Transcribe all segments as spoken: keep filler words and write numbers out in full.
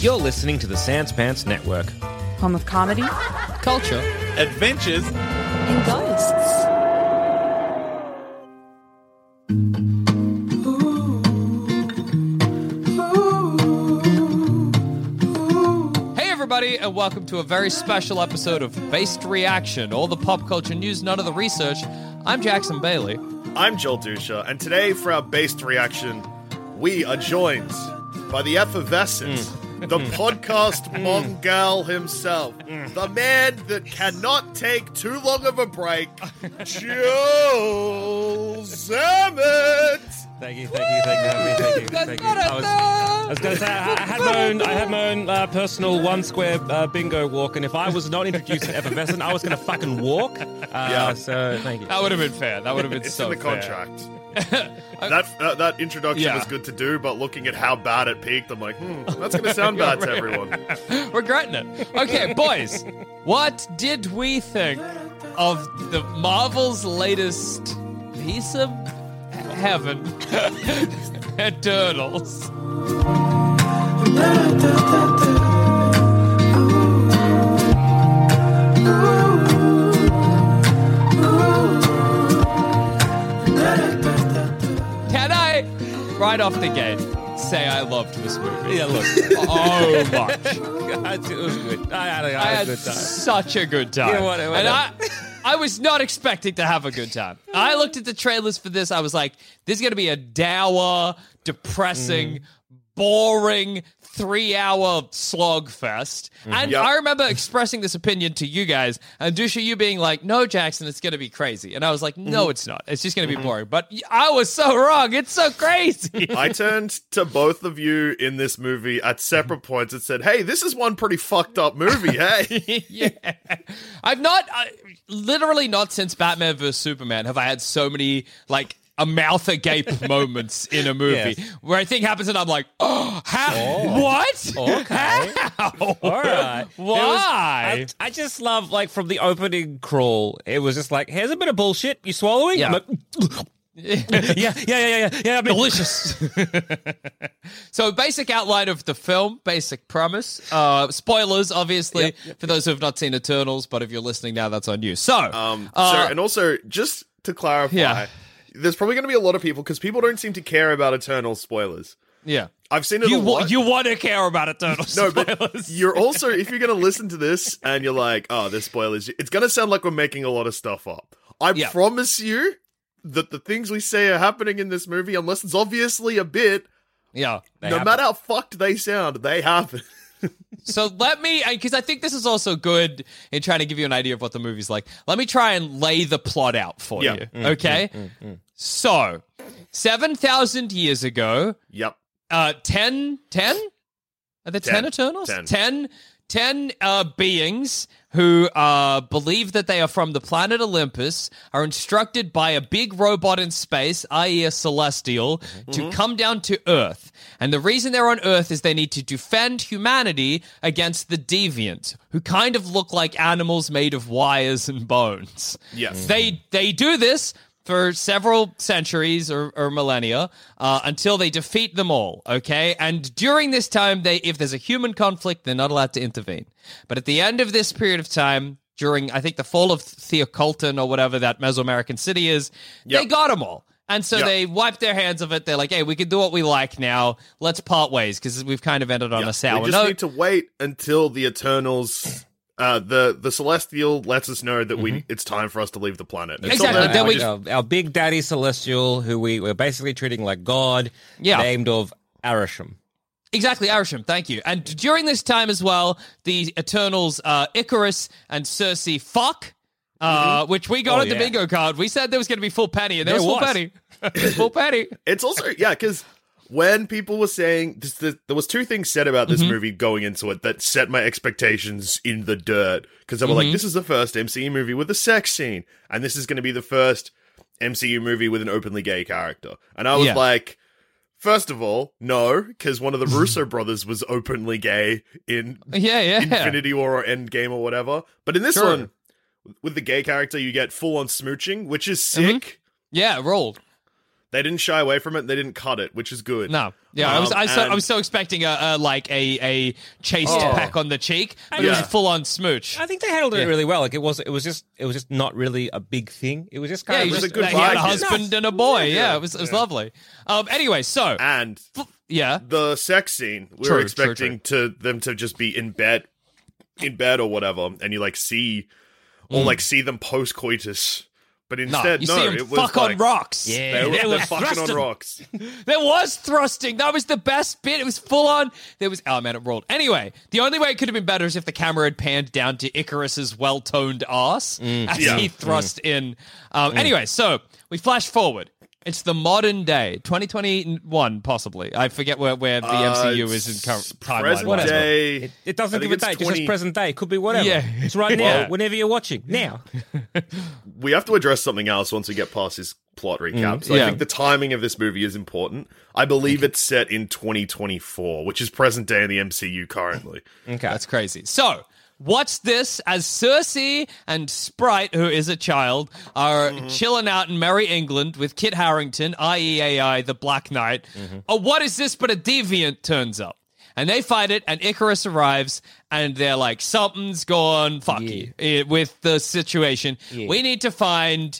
You're listening to the Sans Pants Network. Home of comedy, culture, adventures, and ghosts. Hey everybody, and welcome to a very special episode of Based Reaction, all the pop culture news, none of the research. I'm Jackson Bailey. I'm Joel Dusha, and today for our Based Reaction, we are joined by the effervescent, mm. the podcast Mongal himself, mm. the man that cannot take too long of a break, Joel Zammit. Thank you, thank you, thank you, thank you, thank you. Thank you. I was, I was going to say, I, I had my own, I had my own uh, personal one square uh, bingo walk, and if I was not introduced to effervescent, I was going to fucking walk. Uh, yeah. So thank you. That would have been fair. That would have been it's so in the fair. contract. that uh, that introduction yeah. was good to do, but looking at how bad it peaked, I'm like, hmm, that's going to sound bad to everyone. Regretting it. Okay, boys, what did we think of the Marvel's latest piece of heaven, Eternals? Can I, right off the gate, say I loved this movie? Yeah, look. Oh, much. It was good. I had, a, I I had had a good time. such a good time. Yeah, whatever. And I, I was not expecting to have a good time. I looked at the trailers for this. I was like, this is going to be a dour, depressing, mm. boring, three-hour slog fest. Mm-hmm. And yep. I remember expressing this opinion to you guys, and Dusha, you being like, no, Jackson, it's going to be crazy. And I was like, no, mm-hmm. it's not. It's just going to be mm-hmm. boring. But I was so wrong. It's so crazy. I turned to both of you in this movie at separate points and said, hey, this is one pretty fucked up movie, hey? Yeah. I've not, I, literally not since Batman versus Superman have I had so many, like, a mouth agape moments in a movie yes. where a thing happens and I'm like, oh, how? Oh. What? Okay. How? All right. Why? Was, I, I just love, like, from the opening crawl, it was just like, here's a bit of bullshit. You swallowing? Yeah. I'm like, yeah, yeah, yeah, yeah, yeah. yeah I mean, delicious. So, basic outline of the film, basic premise. Uh, spoilers, obviously, yep, yep, for those who have not seen Eternals, but if you're listening now, that's on you. So, um, uh, sir, and also, just to clarify, yeah. there's probably going to be a lot of people, because people don't seem to care about Eternal spoilers. Yeah. I've seen it you a lot. You want to care about Eternal no, spoilers. But you're also, if you're going to listen to this and you're like, oh, there's spoilers, it's going to sound like we're making a lot of stuff up. I yeah. promise you that the things we say are happening in this movie, unless it's obviously a bit, yeah, no happen. matter how fucked they sound, they happen. So let me, because I think this is also good in trying to give you an idea of what the movie's like. Let me try and lay the plot out for yeah. you, mm, okay? Mm, mm, mm. So, seven thousand years ago, yep. uh, ten, ten? Are there ten, ten Eternals? ten. ten, ten uh, beings who uh, believe that they are from the planet Olympus, are instructed by a big robot in space, that is a Celestial, mm-hmm. to come down to Earth. And the reason they're on Earth is they need to defend humanity against the Deviant, who kind of look like animals made of wires and bones. Yes. Mm-hmm. They, they do this for several centuries or, or millennia uh, until they defeat them all, okay? And during this time, they if there's a human conflict, they're not allowed to intervene. But at the end of this period of time, during, I think, the fall of Theoculton or whatever that Mesoamerican city is, yep. they got them all. And so yep. they wiped their hands of it. They're like, hey, we can do what we like now. Let's part ways, because we've kind of ended on yep. a sour note. We just note. need to wait until the Eternals... Uh, the the Celestial lets us know that we mm-hmm. it's time for us to leave the planet. Until exactly. Then, then we, our, our big daddy Celestial, who we were basically treating like God, yeah. named of Arishem. Exactly, Arishem, thank you. And during this time as well, the Eternals, uh, Icarus and Cersei fuck, uh, mm-hmm. which we got oh, on the yeah. bingo card. We said there was going to be full penny, and there, there was full was. penny. Full penny. It's also, yeah, because... when people were saying, this, this, there was two things said about this mm-hmm. movie going into it that set my expectations in the dirt. Because they were mm-hmm. like, this is the first M C U movie with a sex scene. And this is going to be the first M C U movie with an openly gay character. And I was yeah. like, first of all, no, because one of the Russo brothers was openly gay in yeah, yeah. Infinity War or Endgame or whatever. But in this sure. one, with the gay character, you get full-on smooching, which is sick. Mm-hmm. Yeah, rolled. They didn't shy away from it. They didn't cut it, which is good. No, yeah, I was Um, I, so, and- I was so expecting a, a like a a chaste Oh. peck on the cheek, but it Yeah. was a full on smooch. I think they handled Yeah. it really well. Like it was, it was just, it was just not really a big thing. It was just kind Yeah, of he, was just, a good he had a vibe. husband Nice. and a boy. Yeah, Yeah. it was it was lovely. Um, anyway, so And yeah, the sex scene, we True, were true, expecting to them to just be in bed, in bed or whatever, and you like see, or like see them post coitus. But no, instead, you no, see him it was fuck like, on rocks. Yeah. They were, There they're was fucking on thrusting. rocks. There was thrusting. That was the best bit. It was full on. There was oh man, it rolled. Anyway, the only way it could have been better is if the camera had panned down to Icarus's well-toned ass as Yeah. he thrust in. Um, Anyway, so we flash forward. It's the modern day, twenty twenty-one, possibly. I forget where, where the Uh, M C U is in it's current timeline. present Whatever. day. It, it doesn't I give think a it's date. It just twenty says present day. It could be whatever. Yeah. It's right now. Yeah. Whenever you're watching. Now. We have to address something else once we get past this plot recap. So Yeah. I think the timing of this movie is important. I believe it's set in twenty twenty-four, which is present day in the M C U currently. Okay. That's crazy. So, watch this as Cersei and Sprite, who is a child, are Mm-hmm. chilling out in Merry England with Kit Harington, I E A I, the Black Knight. Mm-hmm. Oh, what is this but a deviant turns up? And they fight it, and Icarus arrives, and they're like, something's gone fucky eh, with the situation. Yeah. We need to find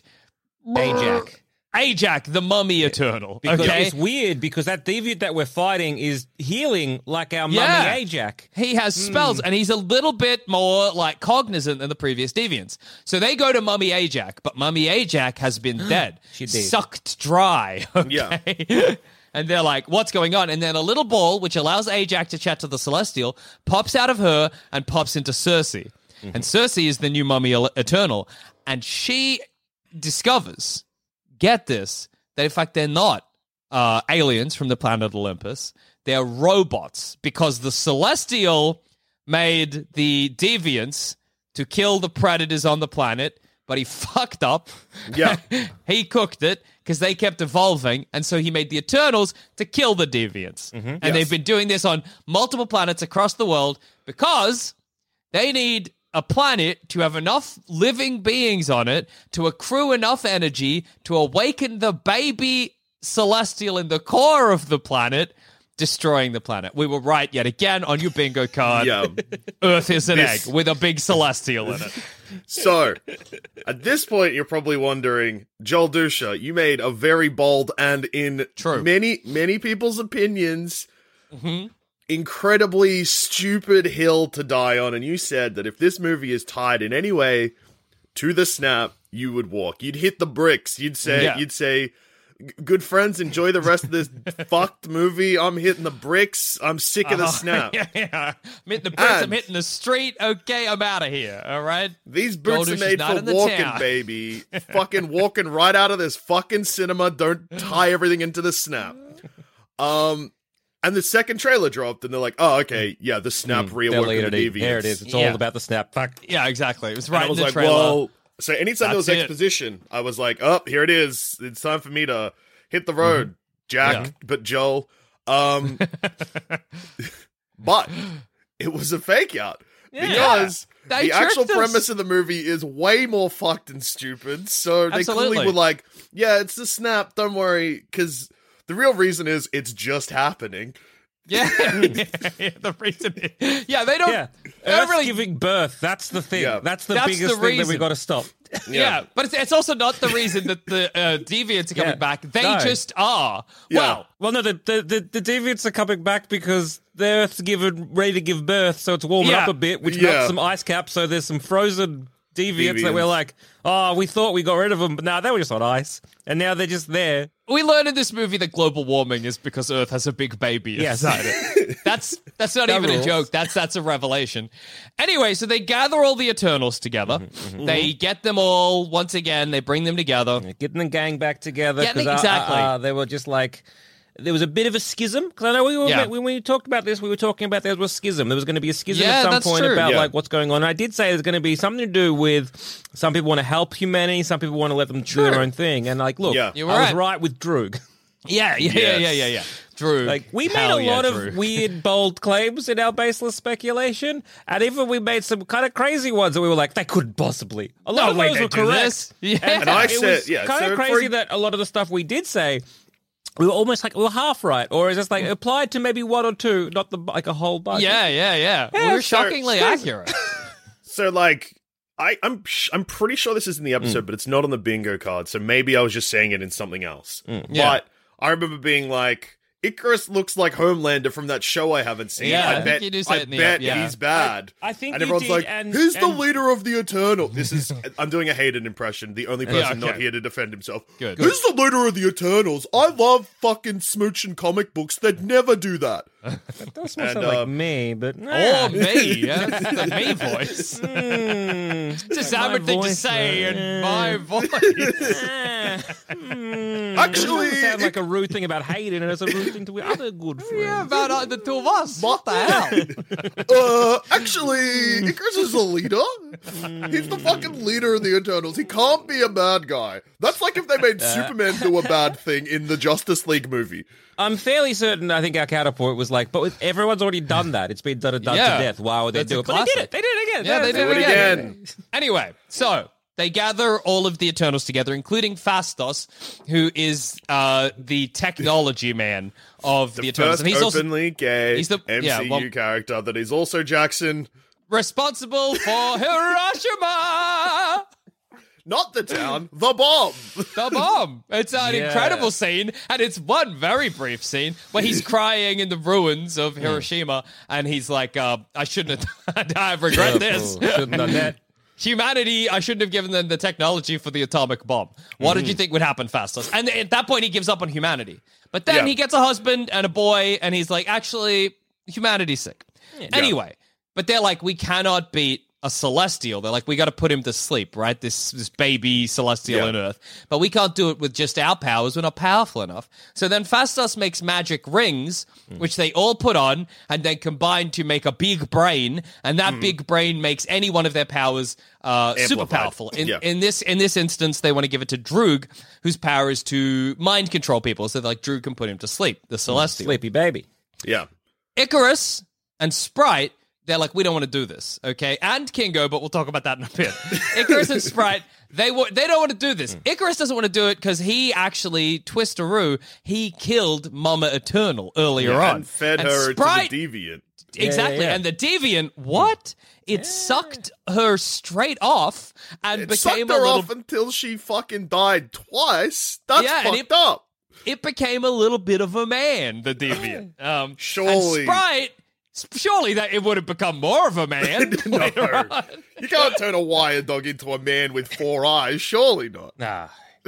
Ajax. Ajak, the Mummy Eternal. Because okay? it's weird because that deviant that we're fighting is healing like our Yeah. mummy Ajax. He has spells, and he's a little bit more like cognizant than the previous deviants. So they go to Mummy Ajak, but Mummy Ajak has been dead, She did. sucked dry. Yeah. Okay? And they're like, "What's going on?" And then a little ball, which allows Ajak to chat to the Celestial, pops out of her and pops into Cersei. And Cersei is the new Mummy Eternal, and she discovers, get this, that in fact they're not uh, aliens from the planet Olympus. They're robots because the Celestial made the deviants to kill the predators on the planet, but he fucked up. Yeah. He cooked it because they kept evolving, and so he made the Eternals to kill the deviants. And Yes. they've been doing this on multiple planets across the world because they need a planet to have enough living beings on it to accrue enough energy to awaken the baby Celestial in the core of the planet, destroying the planet. We were right yet again on your bingo card. Yeah. Earth is an This- egg with a big Celestial in it. So, at this point, you're probably wondering, Joel Dusha, you made a very bold and, in True. many, many people's opinions, Mm-hmm. incredibly stupid hill to die on. And you said that if this movie is tied in any way to the snap, you would walk. You'd hit the bricks. You'd say, Yeah. you'd say, good friends, enjoy the rest of this fucked movie. I'm hitting the bricks. I'm sick of the snap. yeah, yeah. I'm hitting the bricks, I'm And- hitting the street. Okay, I'm out of here. All right? These boots Goldfish are is made not for in the walking, town. baby. Fucking walking right out of this fucking cinema. Don't tie everything into the snap. Um, and the second trailer dropped, and they're like, "Oh, okay, yeah, the snap They'll reawoken lead the it in. deviants." There it is. It's Yeah. all about the snap. Fuck. Yeah, exactly. It was And right I was in the like, trailer. "Well." So anytime there was That's it. exposition, I was like, "Oh, here it is. It's time for me to hit the road, Jack." Mm-hmm. Yeah. But Joel, um, but it was a fake out. Because They the actual tricked us. premise of the movie is way more fucked and stupid. So they Absolutely. clearly were like, yeah, it's the snap, don't worry. Because the real reason is it's just happening. Yeah. the reason. Yeah, they don't. Yeah. they don't Earth really. giving birth. That's the thing. Yeah. That's the That's biggest the thing that we reason. got to stop. yeah. but it's, it's also not the reason that the uh, deviants are coming Yeah. back. They No. just are. Yeah. Well, Well, no, the, the, the, the deviants are coming back because the Earth's given, ready to give birth, so it's warming Yeah. up a bit, which Yeah. melts some ice caps, so there's some frozen deviants, that we're Deviants. like, oh, we thought we got rid of them, but no, they were just on ice. And now they're just there. we learn in this movie that global warming is because Earth has a big baby Yes. inside it. That's that's not That even a rules. joke. That's that's a revelation. Anyway, so they gather all the Eternals together. Mm-hmm, They get them all once again. They bring them together. Getting the gang back together. Getting- 'cause, uh, exactly. Uh, uh, they were just like... There was a bit of a schism because I know we were, Yeah. when we talked about this, we were talking about there was a schism. There was going to be a schism Yeah, at some that's point true. about Yeah. like what's going on. And I did say there's going to be something to do with some people want to help humanity, some people want to let them do their True. own thing. And like, look, Yeah. You I were was right. right with Droog. Yeah, yeah, yeah, Yes. yeah, yeah, yeah. Drew. Like we made Hell a yeah, lot Drew. of weird, bold claims in our baseless speculation, and even we made some kind of crazy ones that we were like, they couldn't possibly. A lot No of way those they were do correct. this. Yeah. And, And I it said- was yeah, kind so of for- crazy that a lot of the stuff we did say we were almost like we were half right, or is this like applied to maybe one or two, not the like a whole bunch? Yeah, yeah, yeah. We were so- shockingly so- accurate. So, like, I, I'm sh- I'm pretty sure this is in the episode, but it's not on the bingo card. So maybe I was just saying it in something else. Yeah. But I remember being like, Icarus looks like Homelander from that show I haven't seen. Yeah, I I, think bet, you do say I it in the bet ep- yeah. he's bad. I- I think and you everyone's did, like, and- who's the and- leader of the Eternal? This is, I'm doing a Hayden impression, the only person Yeah, okay. not here to defend himself. Good. Who's the leader of the Eternals? I love fucking smooching comic books that never do that. That does And, sound like uh, me, but Or me, yeah, that's the me voice. Mm, It's a my Sam thing to voice, say uh, in my voice. eh, mm, Actually, it doesn't sound it- like a rude thing about Hayden, and it's a rude thing to other good friends. Yeah, about uh, the two of us. What the hell? Uh, actually, Icarus is a leader. He's the fucking leader of the Eternals. He can't be a bad guy. That's like if they made Superman do a bad thing in the Justice League movie. I'm fairly certain. I think our counterpoint was like, but with, everyone's already done that. It's been done and done Yeah. to death. Why would they That's do a it? But they did classic. it. They did it again. Yeah, they did Do it again. Anyway, so they gather all of the Eternals together, including Phastos, who is uh, the technology man of the, The Eternals. first And he's also openly gay he's the- M C U yeah, well- character that is also Jackson. responsible for Hiroshima. Not the town, the bomb. The bomb. It's an Yeah. incredible scene, and it's one very brief scene where he's crying in the ruins of Hiroshima, and he's like, uh, I shouldn't have, I regret this. Shouldn't have done that. Humanity, I shouldn't have given them the technology for the atomic bomb. What did you think would happen, Phastos? And at that point, he gives up on humanity. But then Yeah. he gets a husband and a boy, and he's like, actually, humanity's sick. Anyway, but they're like, we cannot beat a Celestial. They're like, we got to put him to sleep, right? This this baby Celestial Yeah. on Earth. But we can't do it with just our powers. We're not powerful enough. So then Phastos makes magic rings, which they all put on and then combine to make a big brain. And that big brain makes any one of their powers uh, super Amplified. powerful. In, Yeah. in this in this instance, they want to give it to Droog, whose power is to mind control people. So like Droog can put him to sleep, the Celestial. Sleepy baby. Yeah. Icarus and Sprite, they're like, we don't want to do this, okay? And Kingo, but we'll talk about that in a bit. Icarus and Sprite, they wa- they don't want to do this. Icarus doesn't want to do it because he actually, Twisteroo, he killed Mama Eternal earlier on. And fed And her Sprite, to the deviant. exactly. yeah, yeah. And the Deviant, what? It sucked her straight off and It became sucked a her little off until she fucking died twice. That's Yeah, and fucked it- up. it became a little bit of a man, the Deviant. Um, Surely. And Sprite, surely that it would have become more of a man. No. later on. You can't turn a wire dog into a man with four eyes. Surely not. Nah.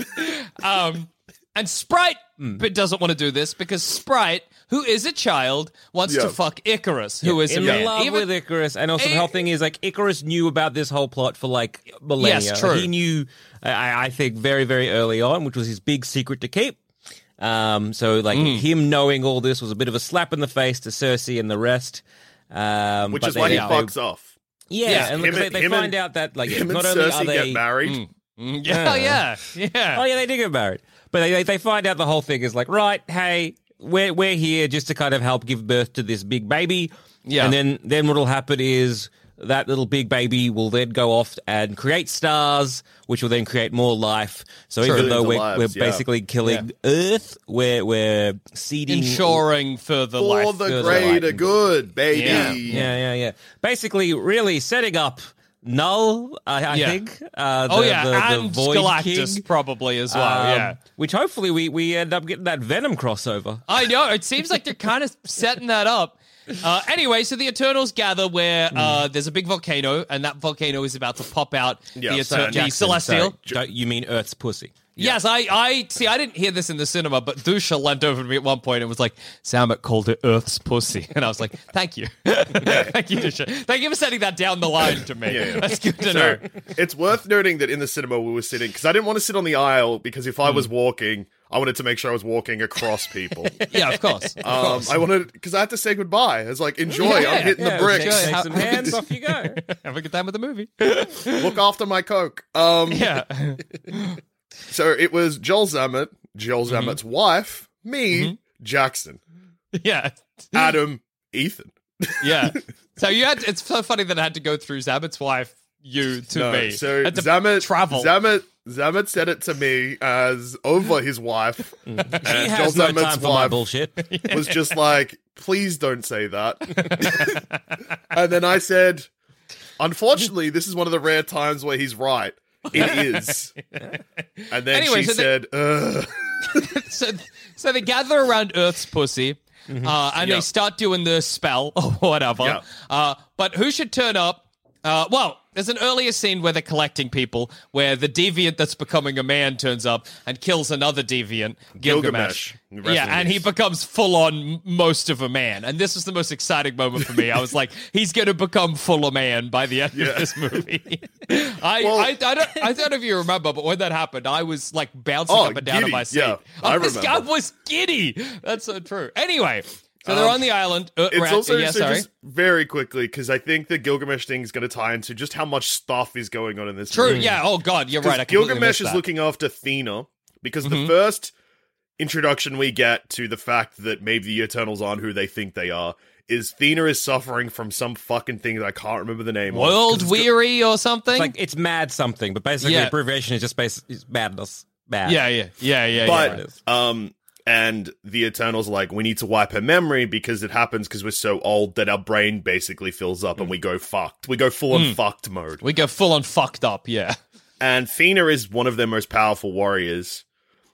Um, and Sprite but doesn't want to do this because Sprite, who is a child, wants Yeah. to fuck Icarus, who is in a man. love Even- with Icarus, and also the Eh. whole thing is like Icarus knew about this whole plot for like millennia. Yes, true. He knew, I, I think, very very early on, which was his big secret to keep. Um, so like Mm. him knowing all this was a bit of a slap in the face to Cersei and the rest. Um, Which but is they- why he they- fucks off. Yeah, Yeah, and him because they, and- they him find and- out that like Him not and only Cersei are they get married. Mm, yeah, yeah, yeah. Oh yeah, they did get married, but they, they they find out the whole thing is like, right, hey, we're we're here just to kind of help give birth to this big baby. Yeah. And then then what'll happen is that little big baby will then go off and create stars, which will then create more life. So even though Billions of we're lives, we're yeah. basically killing Earth, we're we're seeding Ensuring further For life. the further greater light. good, baby. Yeah. Yeah, yeah, yeah. Basically, really setting up Null, I, I Yeah. think. Uh, the, Oh yeah, the, the and Void Galactus King. probably as well. Um, yeah. Which hopefully we, we end up getting that Venom crossover. I know. It seems like they're kind of setting that up. Uh, anyway, so the Eternals gather where uh, there's a big volcano, and that volcano is about to pop out Yeah, the, so Eter- the Jackson, Celestial. Sorry, don't- you mean Earth's pussy? Yes, I, I see. I didn't hear this in the cinema, but Dusha leant over to me at one point and was like, "Samet called it Earth's pussy," and I was like, "Thank you, thank you, Dusha. Thank you for setting that down the line to me. Yeah, yeah. That's good to So know." it's worth noting that in the cinema we were sitting, because I didn't want to sit on the aisle, because if I Hmm. was walking, I wanted to make sure I was walking across people. Yeah, of course. Of Um, course. I wanted, because I had to say goodbye. I was like, enjoy, Yeah, I'm hitting Yeah, the bricks. Shake, How- shake some hands, off you go. Have a good time with the movie. Look after my Coke. Um, Yeah. So it was Joel Zammett, Joel Mm-hmm. Zammett's wife, me, Jackson, Yeah. Adam, Ethan. Yeah. So you had, it's so funny that I had to go through Zamet's wife, you to No, me. so Had to Zammett, travel. Zammett, Zamet said it to me as over his wife. He And has Joel no Zamet's time for my wife bullshit. was just like, please don't say that. And then I said, unfortunately, this is one of the rare times where he's right. It is. And then Anyway, she so said, ugh. so, so they gather around Earth's pussy, uh, and Yeah. they start doing the spell or whatever. Yeah. Uh, but who should turn up? Uh, well, there's an earlier scene where they're collecting people, where the deviant that's becoming a man turns up and kills another deviant, Gilgamesh. Gilgamesh. Rest Yeah, in and he peace. becomes full on most of a man. And this was the most exciting moment for me. I was like, he's going to become full of man by the end Yeah. of this movie. I, Well- I, I, don't, I don't know if you remember, but when that happened, I was like bouncing Oh, up and down in giddy. my seat. Yeah, I Oh, this guy remember. was giddy. That's so true. Anyway, so they're Um, on the island. Uh, It's right, also yeah, so sorry. just very quickly, because I think the Gilgamesh thing is going to tie into just how much stuff is going on in this True. movie. Yeah. Oh God, you're right. I Because completely Gilgamesh missed is that. looking after Thena, because Mhm. the first introduction we get to the fact that maybe the Eternals aren't who they think they are is Thena is suffering from some fucking thing that I can't remember the name of. World 'Cause it's go- weary or something. It's like it's mad something, but basically Yeah. abbreviation is just basic is madness. Bad. yeah, yeah, yeah, yeah. But yeah. um, and the Eternals are like, we need to wipe her memory because it happens because we're so old that our brain basically fills up and we go fucked. We go full on fucked mode. We go full on fucked up. Yeah. And Thena is one of their most powerful warriors.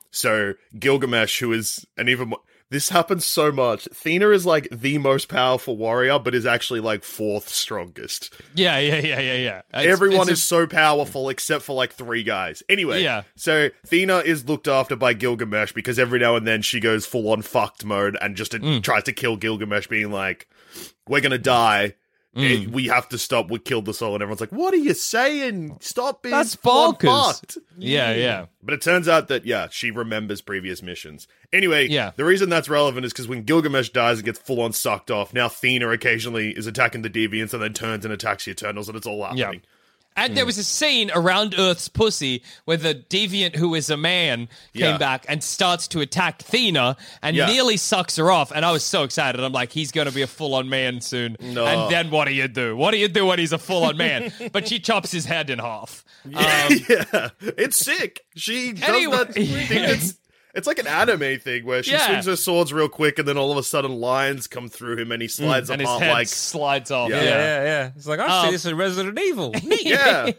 So Gilgamesh, who is an even more, this happens so much. Thena is like the most powerful warrior, but is actually like fourth strongest. Yeah, yeah, yeah, yeah, yeah. It's- Everyone it's is a- so powerful except for like three guys. Anyway, Yeah. so Thena is looked after by Gilgamesh because every now and then she goes full on fucked mode and just Mm. tries to kill Gilgamesh, being like, we're gonna die. Mm. Eh, we have to stop. We killed the soul. And everyone's like, what are you saying? Stop being That's full on bonkers. fucked. Yeah, yeah. But it turns out that, yeah, she remembers previous missions. Anyway, Yeah. the reason that's relevant is because when Gilgamesh dies and gets full on sucked off, now Thena occasionally is attacking the Deviants and then turns and attacks the Eternals, and it's all happening. And there was a scene around Earth's pussy where the deviant who is a man came Yeah. back and starts to attack Thena and Yeah. nearly sucks her off. And I was so excited. I'm like, he's going to be a full-on man soon. No. And then what do you do? What do you do when he's a full-on man? But she chops his head in half. Um, yeah, it's sick. She does Anyway- that thing. It's, it's like an anime thing where she Yeah. swings her swords real quick and then all of a sudden lines come through him and he slides and his apart head like... slides off. Yeah. Yeah, yeah, yeah. It's like, I Um, see this in Resident Evil. Neat. Yeah.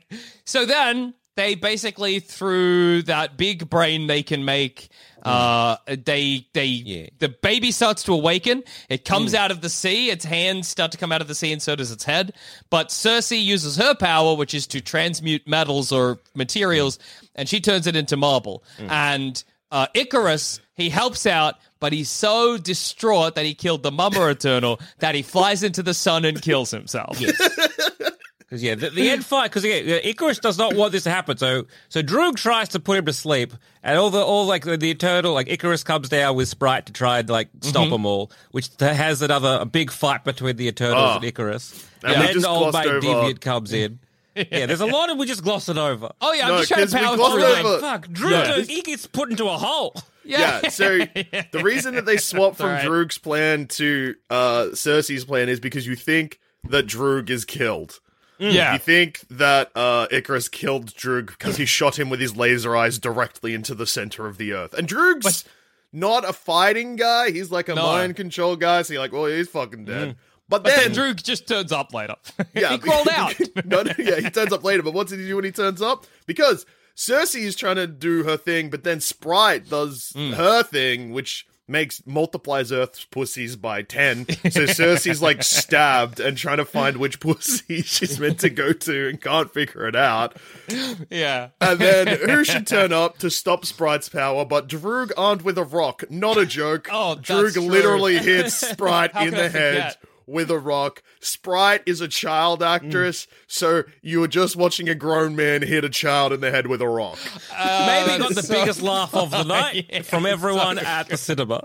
So then they basically, through that big brain they can make, uh, they they Yeah. the baby starts to awaken. It comes out of the sea. Its hands start to come out of the sea, and so does its head. But Cersei uses her power, which is to transmute metals or materials, and she turns it into marble. And uh, Icarus, he helps out, but he's so distraught that he killed the Mama Eternal that he flies into the sun and kills himself. Because yeah, the, the end fight. Because yeah, Icarus does not want this to happen. So so Droog tries to put him to sleep, and all the all like the, the eternal like Icarus comes down with Sprite to try and like stop Mm-hmm. them all, which th- has another a big fight between the Eternals Oh. and Icarus. And And we then just the old glossed mate over- Deviant comes in. Yeah, there's a lot of we just glossed it over. Oh yeah, I'm No, just trying to 'cause we power glossed through. over- Like, Fuck, Droog, Yeah. he gets put into a hole. Yeah, so the reason that they swap from Alright. Droog's plan to uh, Cersei's plan is because you think that Droog is killed. yeah. You think that uh, Icarus killed Droog because he shot him with his laser eyes directly into the center of the earth. And Droog's not a fighting guy. He's like a No. mind control guy. So you're like, well, he's fucking dead. But, But then, then Droog just turns up later. yeah, he crawled out. no, no, yeah, he turns up later. But what's he do when he turns up? Because Cersei is trying to do her thing, but then Sprite does Mm. her thing, which makes multiplies Earth's pussies by ten. So Cersei's like stabbed and trying to find which pussy she's meant to go to and can't figure it out. Yeah. And then who should turn up to stop Sprite's power but Droog armed with a rock? Not a joke. Oh, that's Droog true. literally hits Sprite How in could I the head forget? with a rock. Sprite is a child actress, so you were just watching a grown man hit a child in the head with a rock. Maybe got the so- biggest laugh of the night from everyone at the cinema.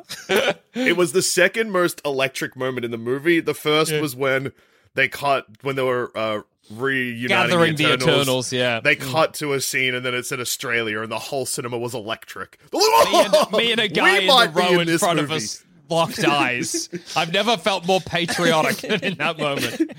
It was the second most electric moment in the movie. The first was when they cut, when they were uh, reuniting Gathering the the Eternals. Eternals, yeah. They cut to a scene and then it said Australia and the whole cinema was electric. Me and, me and a guy We in might the be row in, this front movie. of us locked eyes. I've never felt more patriotic than in that moment.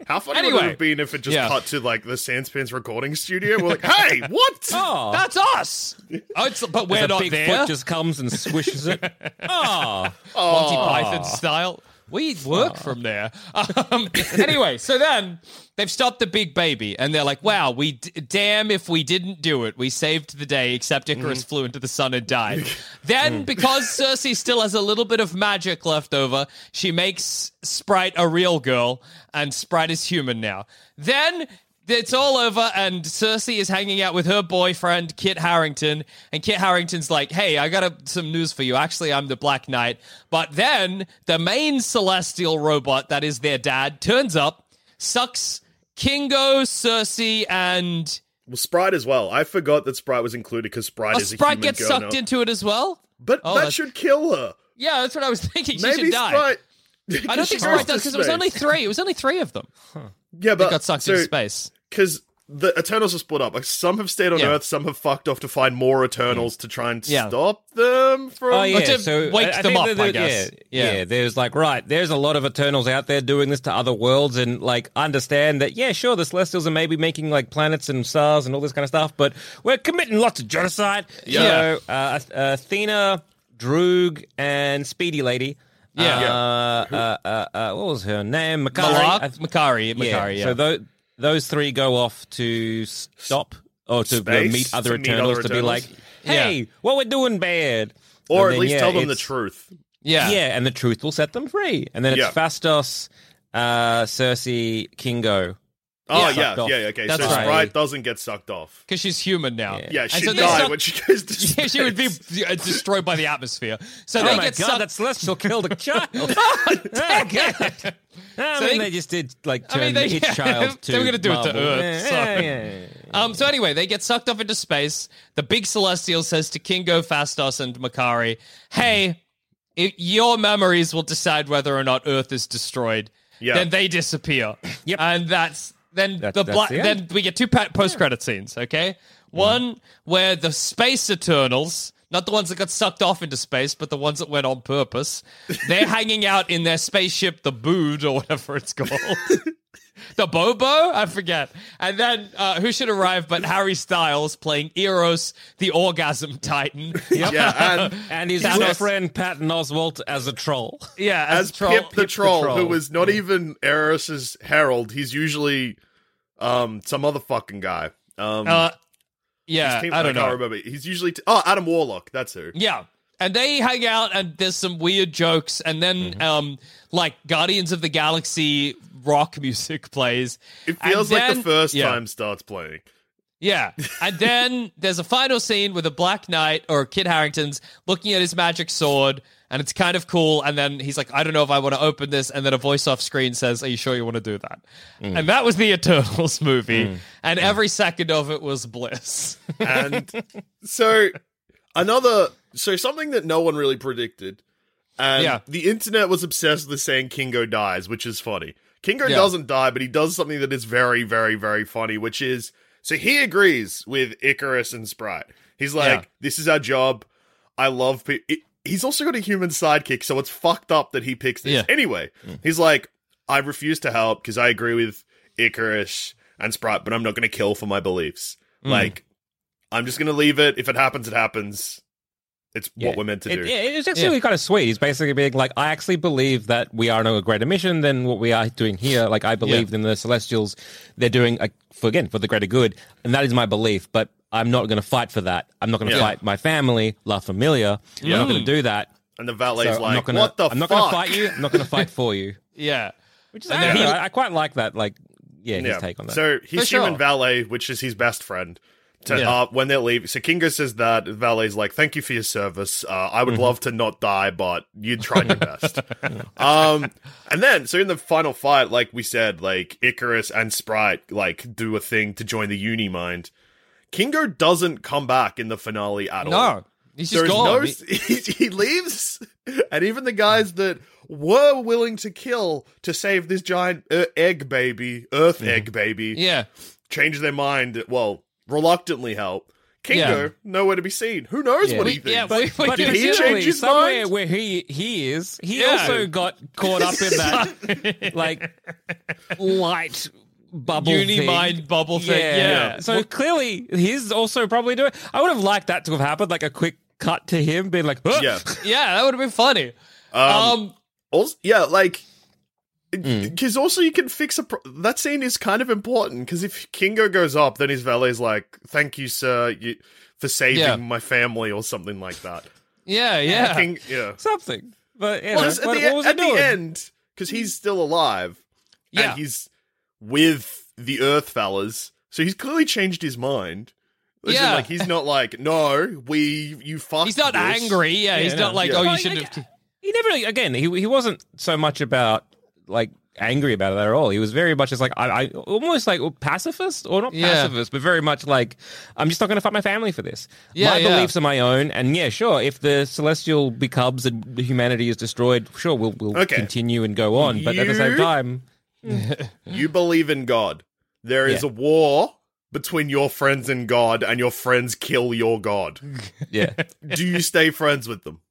How funny would Anyway. it have been if it just Yeah. cut to like the Sandspans recording studio? We're like, hey, what? Oh, That's us. Oh, it's, but we're a not big there. foot just comes and swishes it. Oh, Monty Python style. We work from there. Um, anyway, so then they've stopped the big baby, and they're like, wow, we d- damn if we didn't do it. We saved the day, except Icarus flew into the sun and died. Then, because Cersei still has a little bit of magic left over, she makes Sprite a real girl, and Sprite is human now. Then it's all over, and Cersei is hanging out with her boyfriend, Kit Harington, and Kit Harington's like, hey, I got a, some news for you. Actually, I'm the Black Knight. But then the main celestial robot that is their dad turns up, sucks Kingo, Cersei, and... Well, Sprite as well. I forgot that Sprite was included because Sprite Oh, is a Sprite human gets girl sucked now. into it as well? But Oh, that that's- should kill her. Yeah, that's what I was thinking. She Maybe should die. Sprite. I don't think She Sprite goes to does, because it was space. only three. It was only three of them Yeah, but that got sucked so, into space. Because the Eternals are split up. Like some have stayed on Yeah. Earth, some have fucked off to find more Eternals to try and Yeah. stop them from. oh yeah. to So wake I, I them think up, that I the- guess. Yeah, Yeah. yeah. There's like right. There's a lot of Eternals out there doing this to other worlds, and like understand that. Yeah, sure, the Celestials are maybe making like planets and stars and all this kind of stuff, but we're committing lots of genocide. Yeah. So uh, Athena, Droog, and Speedy Lady. Yeah. Uh, uh, uh, uh, what was her name? Makari. Malak? I- Makari. Makari, yeah. So those those three go off to stop or to uh, Space? meet other To meet Eternals other to be like, Eternals? hey, Yeah. what we're doing bad. or And at then, least yeah, tell them the it's- truth. yeah. Yeah, and the truth will set them free. And then it's Yeah. Fastos, uh, Cersei, Kingo. Oh, Yeah. yeah, Sucked off. yeah, okay. That's so right. Sprite doesn't get sucked off. Because she's human now. Yeah. Yeah, And she so they died stop- when she goes to space. Yeah, she would be uh, destroyed by the atmosphere. So Oh they my get god, sucked. that Celestial killed a child. oh, god. I mean, they- they, just did, like, I turn mean, they- each yeah, child to they were gonna do it to marble. Earth, Yeah, so- yeah, yeah, yeah. Um, so anyway, they get sucked off into space. The big celestial says to Kingo, Fastos, and Makari, hey, if your memories will decide whether or not Earth is destroyed. Yeah. Then they disappear. Yep. And that's then That- the that's black. the end. Then we get two pa- post-credit scenes. Okay, one where the space Eternals, not the ones that got sucked off into space, but the ones that went on purpose, they're hanging out in their spaceship, the Bood or whatever it's called. The Bobo? I forget. And then uh, who should arrive but Harry Styles playing Eros, the orgasm titan. Yeah, and And his Thanos. good friend Patton Oswalt as a troll. Yeah, as, as a troll. Pip the Pip the troll, troll. who was not even Eris's herald. He's usually um some other fucking guy. Um, Uh, his yeah, team- I don't can't know. remember. He's usually t- oh Adam Warlock. That's who. Yeah. And they hang out and there's some weird jokes and then Mm-hmm. um like Guardians of the Galaxy rock music plays. It feels And like then- the first yeah. time starts playing. Yeah. And then there's a final scene with a Black Knight or Kit Harington's looking at his magic sword and it's kind of cool. And then he's like, I don't know if I want to open this. And then a voice off screen says, are you sure you want to do that? Mm. And that was the Eternals movie. And every second of it was bliss. And so another so something that no one really predicted. And Yeah. the internet was obsessed with saying Kingo dies, which is funny. Kingo Yeah. doesn't die, but he does something that is very, very, very funny, which is so he agrees with Icarus and Sprite. He's like, Yeah. this is our job. I love pe- it, he's also got a human sidekick, so it's fucked up that he picks this. Yeah. Anyway, he's like, I refuse to help because I agree with Icarus and Sprite, but I'm not going to kill for my beliefs. Mm. Like, I'm just going to leave it. If it happens, it happens. It's Yeah. what we're meant to It- do. Yeah, it's actually kind of sweet. He's basically being like, I actually believe that we are on a greater mission than what we are doing here. Like, I believe in the Celestials. They're doing, like, for again, for the greater good. And that is my belief. But I'm not going to fight for that. I'm not going to Yeah. fight my family, La Familia. I'm not going to do that. And the valet's So like, I'm not gonna, what the I'm not fuck? going to fight you. I'm not going to fight for you. Yeah. Which is, And I, then don't he- know, I, I quite like that. Like, yeah, his Yeah. take on that. So he's For sure. human valet, which is his best friend. To, Yeah. uh, when they're leaving, so Kingo says that valet's like, "Thank you for your service. Uh, I Mm-hmm. would love to not die, but you tried your best." um, and then so in the final fight, like we said, like Icarus and Sprite like do a thing to join the Uni Mind. Kingo doesn't come back in the finale at all. No. He's just There's gone. no, He- he, he leaves, and even the guys that were willing to kill to save this giant uh, egg baby, Earth egg baby, yeah. change their mind. Well, reluctantly help. Kingo, Yeah. nowhere to be seen. Who knows Yeah. what We- he thinks? yeah, we- we- But Did he presumably change his somewhere mind? where he he is, he Yeah. also got caught up in that like light bubble Uni thing. mind bubble thing. Yeah. So clearly he's also probably doing. I would have liked that to have happened, like a quick cut to him being like, "Huh?" Yeah. Yeah, that would have been funny. Um, Um, also, yeah, like, Hmm. because also you can fix a. Pro- that scene is kind of important because if Kingo goes up, then his valet's like, "Thank you, sir, you, for saving Yeah. my family," or something like that. yeah, yeah. King, yeah. something. But you know, Well, at what, the, what was at he doing? the end, because he's still alive, Yeah. and he's with the Earth fellas, so he's clearly changed his mind. As in, Yeah. like he's not like, no, we you fucked. He's not this." angry. Yeah, he's Yeah, not no. like, Yeah. oh, you Well, shouldn't like, have. He never really- again. He he wasn't so much about like angry about it at all. He was very much just like I, I almost like pacifist or not Yeah. pacifist, but very much like I'm just not going to fight my family for this. Yeah, my yeah. beliefs are my own, and yeah, sure. If the celestial becomes and humanity is destroyed, sure, we'll we'll Okay. continue and go on. But at the same You- time, You believe in God. There is Yeah. a war between your friends and God, and your friends kill your God. yeah. Do you stay friends with them?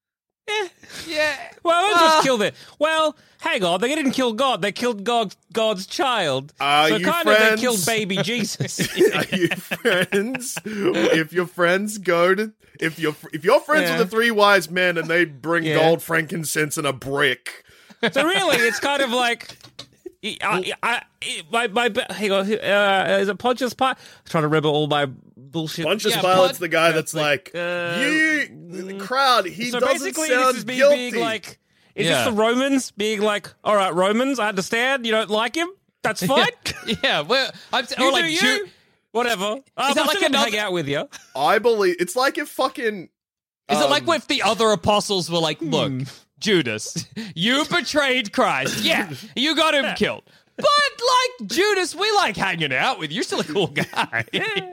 Yeah. Well, I Ah. just killed it. Well, hang on. They didn't kill God. They killed God, God's child. Are so you kind of friends? they killed baby Jesus. Are you friends? If your friends go to, if you're if you're friends Yeah. with the three wise men and they bring Yeah. gold, frankincense, and a brick, So really, it's kind of like. I, I, I, my, my, hang on, uh, is it Pontius Pilate? I'm trying to remember all my bullshit. Pontius Yeah, Pilate's Pon- the guy that's like, uh, you, the crowd. He so doesn't basically, sound this is me guilty. being like, is Yeah. this the Romans being like, all right, Romans, I understand you don't like him. That's fine. Yeah. Well, I'm you or do like you. Ju- Whatever. Um, that I'm like still gonna another- hang out with you. I believe it's like if fucking. Is it like um, if the other apostles were like, look, Hmm. Judas, you betrayed Christ. Yeah, you got him killed. But like Judas, we like hanging out with you. You're still a cool guy.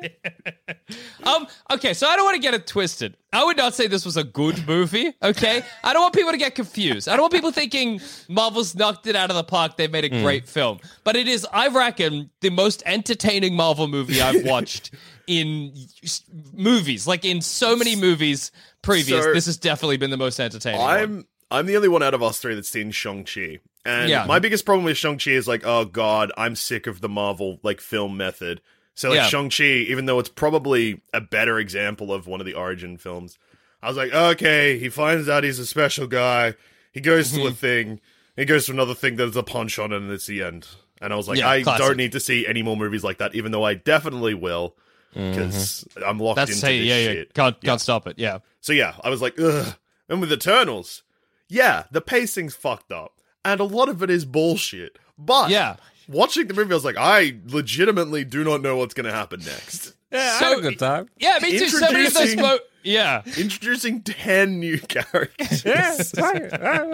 um. Okay, so I don't want to get it twisted. I would not say this was a good movie. Okay, I don't want people to get confused. I don't want people thinking Marvel's knocked it out of the park. They made a Hmm. great film, but it is, I reckon, the most entertaining Marvel movie I've watched in s- movies. Like in so many movies previous, So- this has definitely been the most entertaining. one. I'm I'm the only one out of us three that's seen Shang-Chi. And Yeah. my biggest problem with Shang-Chi is like, oh god, I'm sick of the Marvel like film method. So like Yeah. Shang-Chi, even though it's probably a better example of one of the origin films, I was like, okay, he finds out he's a special guy, he goes Mm-hmm. to a thing, he goes to another thing, there's a punch on it, and it's the end. And I was like, Yeah, I classic. don't need to see any more movies like that, even though I definitely will, because I'm locked That's into hey, this yeah, yeah. shit. Can't can't stop it. Yeah. So yeah, I was like, ugh. And with Eternals, yeah, the pacing's fucked up. And a lot of it is bullshit. But Yeah. watching the movie, I was like, I legitimately do not know what's going to happen next. Yeah, I So- had a good time. Yeah, me too. So many of those Introducing- mo- Yeah. Introducing ten new characters. Yeah, it's fine.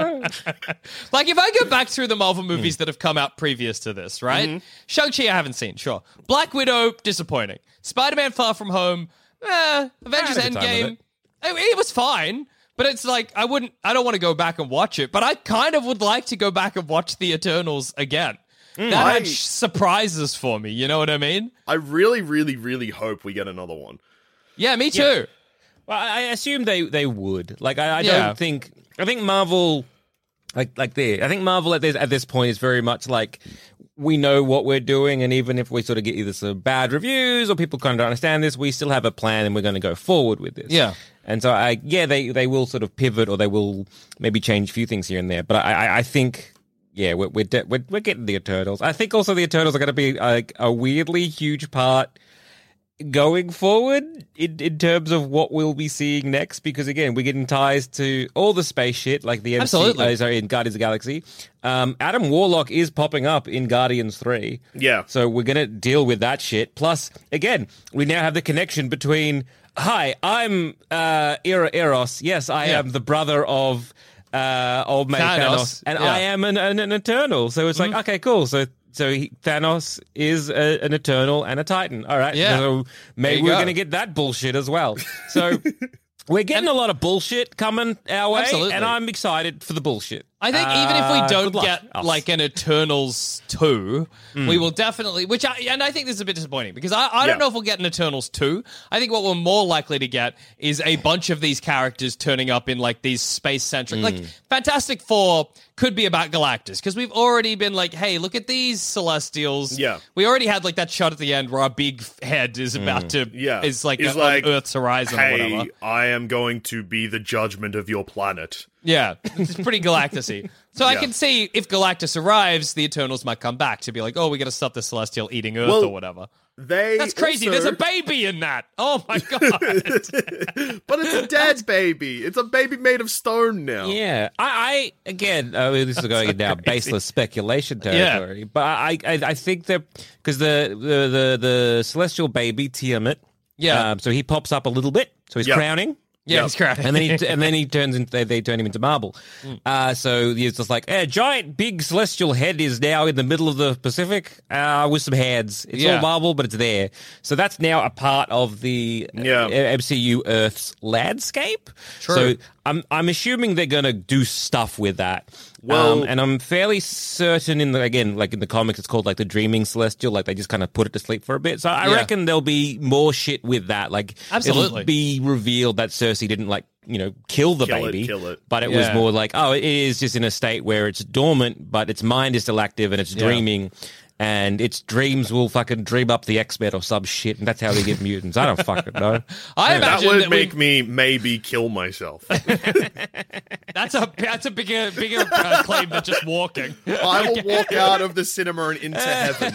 Like, if I go back through the Marvel movies that have come out previous to this, right? Mm-hmm. Shang-Chi, I haven't seen, sure. Black Widow, disappointing. Spider-Man Far From Home, eh. Avengers I had a good time with Endgame, it. it was fine. But it's like, I wouldn't, I don't want to go back and watch it, but I kind of would like to go back and watch The Eternals again. That I- had sh- surprises for me, you know what I mean? I really, really, really hope we get another one. Yeah, me too. Well, I I assume they, they would. Like, I, I Yeah. don't think. I think Marvel, like like there. I think Marvel at this at this point is very much like we know what we're doing, and even if we sort of get either some bad reviews or people kind of don't understand this, we still have a plan, and we're going to go forward with this. Yeah. And so, I yeah, they they will sort of pivot, or they will maybe change a few things here and there. But I I, I think. Yeah, we're we're, de- we're we're getting the Eternals. I think also the Eternals are going to be like a weirdly huge part going forward in, in terms of what we'll be seeing next, because again, we're getting ties to all the space shit, like the M C U, Absolutely. uh, sorry, in Guardians of the Galaxy. Um, Adam Warlock is popping up in Guardians three. Yeah. So we're going to deal with that shit. Plus, again, we now have the connection between, hi, I'm uh, Era Eros. Yes, I Yeah. am the brother of uh, old mate Thanos, Thanos, and yeah. Mm-hmm. I am an, an, an Eternal. So it's like, okay, cool. So so he, Thanos is a, an Eternal and a Titan. All right. Yeah. So maybe There you we're go. going to get that bullshit as well. So we're getting a lot of bullshit coming our way, Absolutely. and I'm excited for the bullshit. I think even if Uh, we don't good luck, get us. like an Eternals two, Mm. we will definitely. Which I and I think this is a bit disappointing because I, I don't Yeah. know if we'll get an Eternals two. I think what we're more likely to get is a bunch of these characters turning up in like these space centric. Mm. Like Fantastic Four could be about Galactus because we've already been like, hey, look at these Celestials. Yeah. we already had like that shot at the end where our big head is about to. Yeah. is like, It's on like, Earth's horizon or Hey, whatever. I am going to be the judgment of your planet. Yeah, it's pretty Galactus-y. So I Yeah. can see if Galactus arrives, the Eternals might come back to be like, oh, we got to stop the Celestial eating Earth Well, or whatever. They That's crazy. also- There's a baby in that. Oh my god. But it's a dead baby. It's a baby made of stone now. Yeah, I, I again, I mean, this is going in now baseless speculation territory, but I, I, I think that because the, the the the celestial baby Tiamat, Yeah. um, so he pops up a little bit, so he's Yeah. crowning. Yeah, Yep. he's crowded. And then he and then he turns into they, they turn him into marble. Uh, so he's just like a giant big celestial head is now in the middle of the Pacific uh, with some hands. It's Yeah. all marble, but it's there. So that's now a part of the uh, Yeah. M C U Earth's landscape. True. So I'm I'm assuming they're gonna do stuff with that. Well- um, and I'm fairly certain in the again like in the comics it's called like the Dreaming Celestial. Like they just kind of put it to sleep for a bit. So I Yeah. reckon there'll be more shit with that. Like Absolutely. it'll be revealed that Cersei didn't like you know kill the Kill it, baby, kill it. but it was Yeah. more like oh it is just in a state where it's dormant, but its mind is still active and it's Yeah. dreaming. And its dreams will fucking dream up the X-Men or some shit, and that's how they get mutants. I don't fucking know. I That imagine would that we- make me maybe kill myself. that's a that's a bigger bigger uh, claim than just walking. I will walk out of the cinema and into heaven.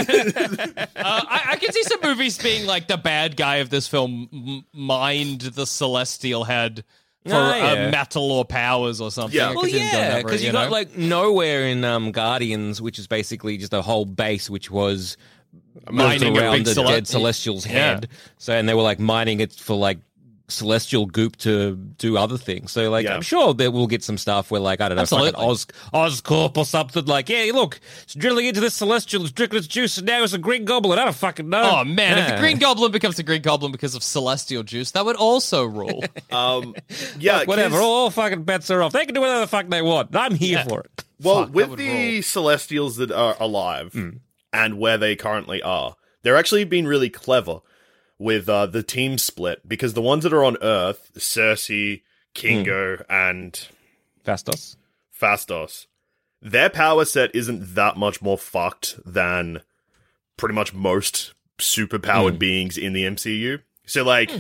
Uh, I, I can see some movies being like the bad guy of this film m- mined the celestial head for Oh, yeah. uh, metal or powers or something. Yeah. I Well, could see them going yeah, that route, because you you got know? like nowhere in um, Guardians, which is basically just a whole base, which was Mining built a around big the cele- dead Celestial's Yeah. head. So, and they were like mining it for like celestial goop to do other things. So, like, Yeah. I'm sure that we'll get some stuff where, like, I don't know, fucking Absolutely. Oz Oscorp or something. Like, yeah, look, it's drilling into this Celestial, it's drinking its juice, and now it's a Green Goblin. I don't fucking know. Oh man, if the Yeah. Green Goblin becomes the Green Goblin because of celestial juice, that would also rule. Um, yeah, Whatever, 'cause- all, all fucking bets are off. They can do whatever the fuck they want. I'm here Yeah. for it. Well, Fuck, that with would the roll. Celestials that are alive Hmm. and where they currently are, they're actually been really clever with uh, the team split because the ones that are on Earth, Cersei, Kingo, Hmm. and Fastos. Fastos, their power set isn't that much more fucked than pretty much most superpowered Hmm. beings in the M C U. So, like,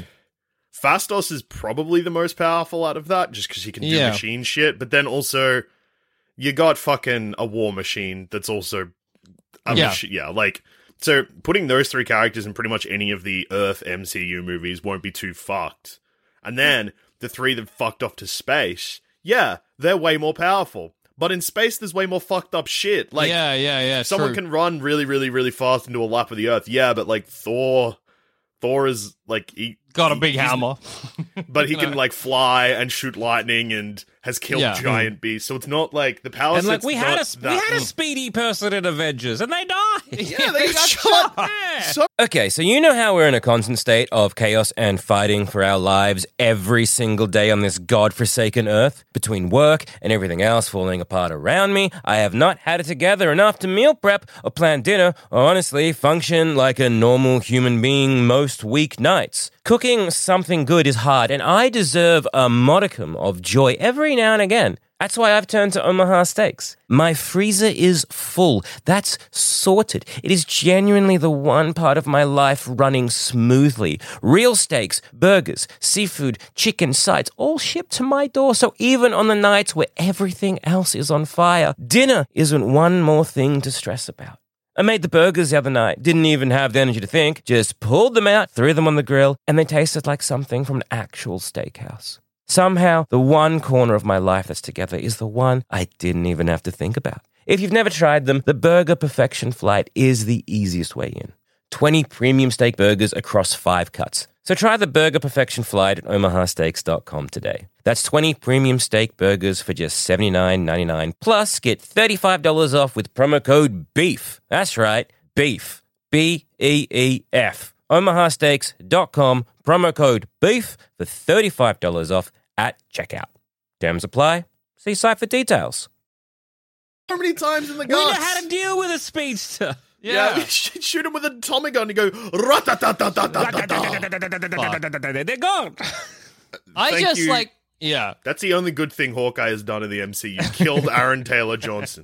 Fastos is probably the most powerful out of that just because he can do Yeah. machine shit, but then also you got fucking a war machine that's also a Yeah. machi- yeah, like so putting those three characters in pretty much any of the Earth M C U movies won't be too fucked. And then the three that fucked off to space, yeah, they're way more powerful. But in space there's way more fucked up shit. Like yeah, yeah, yeah. someone true. can run really, really, really fast into a lap of the Earth, yeah, but like Thor Thor is like he got a he- big he's- hammer. but he can No. like fly and shoot lightning and has killed Yeah. giant beasts. So it's not like the power And like set's we had not a we that- had a speedy person in Avengers, and they died. yeah, they got shot. Yeah. So Okay, so you know how we're in a constant state of chaos and fighting for our lives every single day on this godforsaken earth? Between work and everything else falling apart around me, I have not had it together enough to meal prep or plan dinner or honestly function like a normal human being most weeknights. Cooking something good is hard, and I deserve a modicum of joy every now and again. That's why I've turned to Omaha Steaks. My freezer is full. That's sorted. It is genuinely the one part of my life running smoothly. Real steaks, burgers, seafood, chicken, sides, all shipped to my door. So even on the nights where everything else is on fire, dinner isn't one more thing to stress about. I made the burgers the other night, didn't even have the energy to think, just pulled them out, threw them on the grill, and they tasted like something from an actual steakhouse. Somehow, the one corner of my life that's together is the one I didn't even have to think about. If you've never tried them, the Burger Perfection Flight is the easiest way in. twenty premium steak burgers across five cuts. So try the Burger Perfection Flight at omaha steaks dot com today. That's twenty premium steak burgers for just seventy-nine ninety-nine. Plus, get thirty-five dollars off with promo code BEEF. That's right, BEEF. B E E F. omaha steaks dot com, promo code BEEF for thirty-five dollars off at checkout. Terms apply. See site for details. How many times in the We know guts? how to deal with a speedster. Yeah, you should shoot him with a Tommy gun and go rat-a-tat-tat-tat-tat-tat. They're gone. I Thank just you. like, yeah. That's the only good thing Hawkeye has done in the M C U. Killed Aaron Taylor Johnson.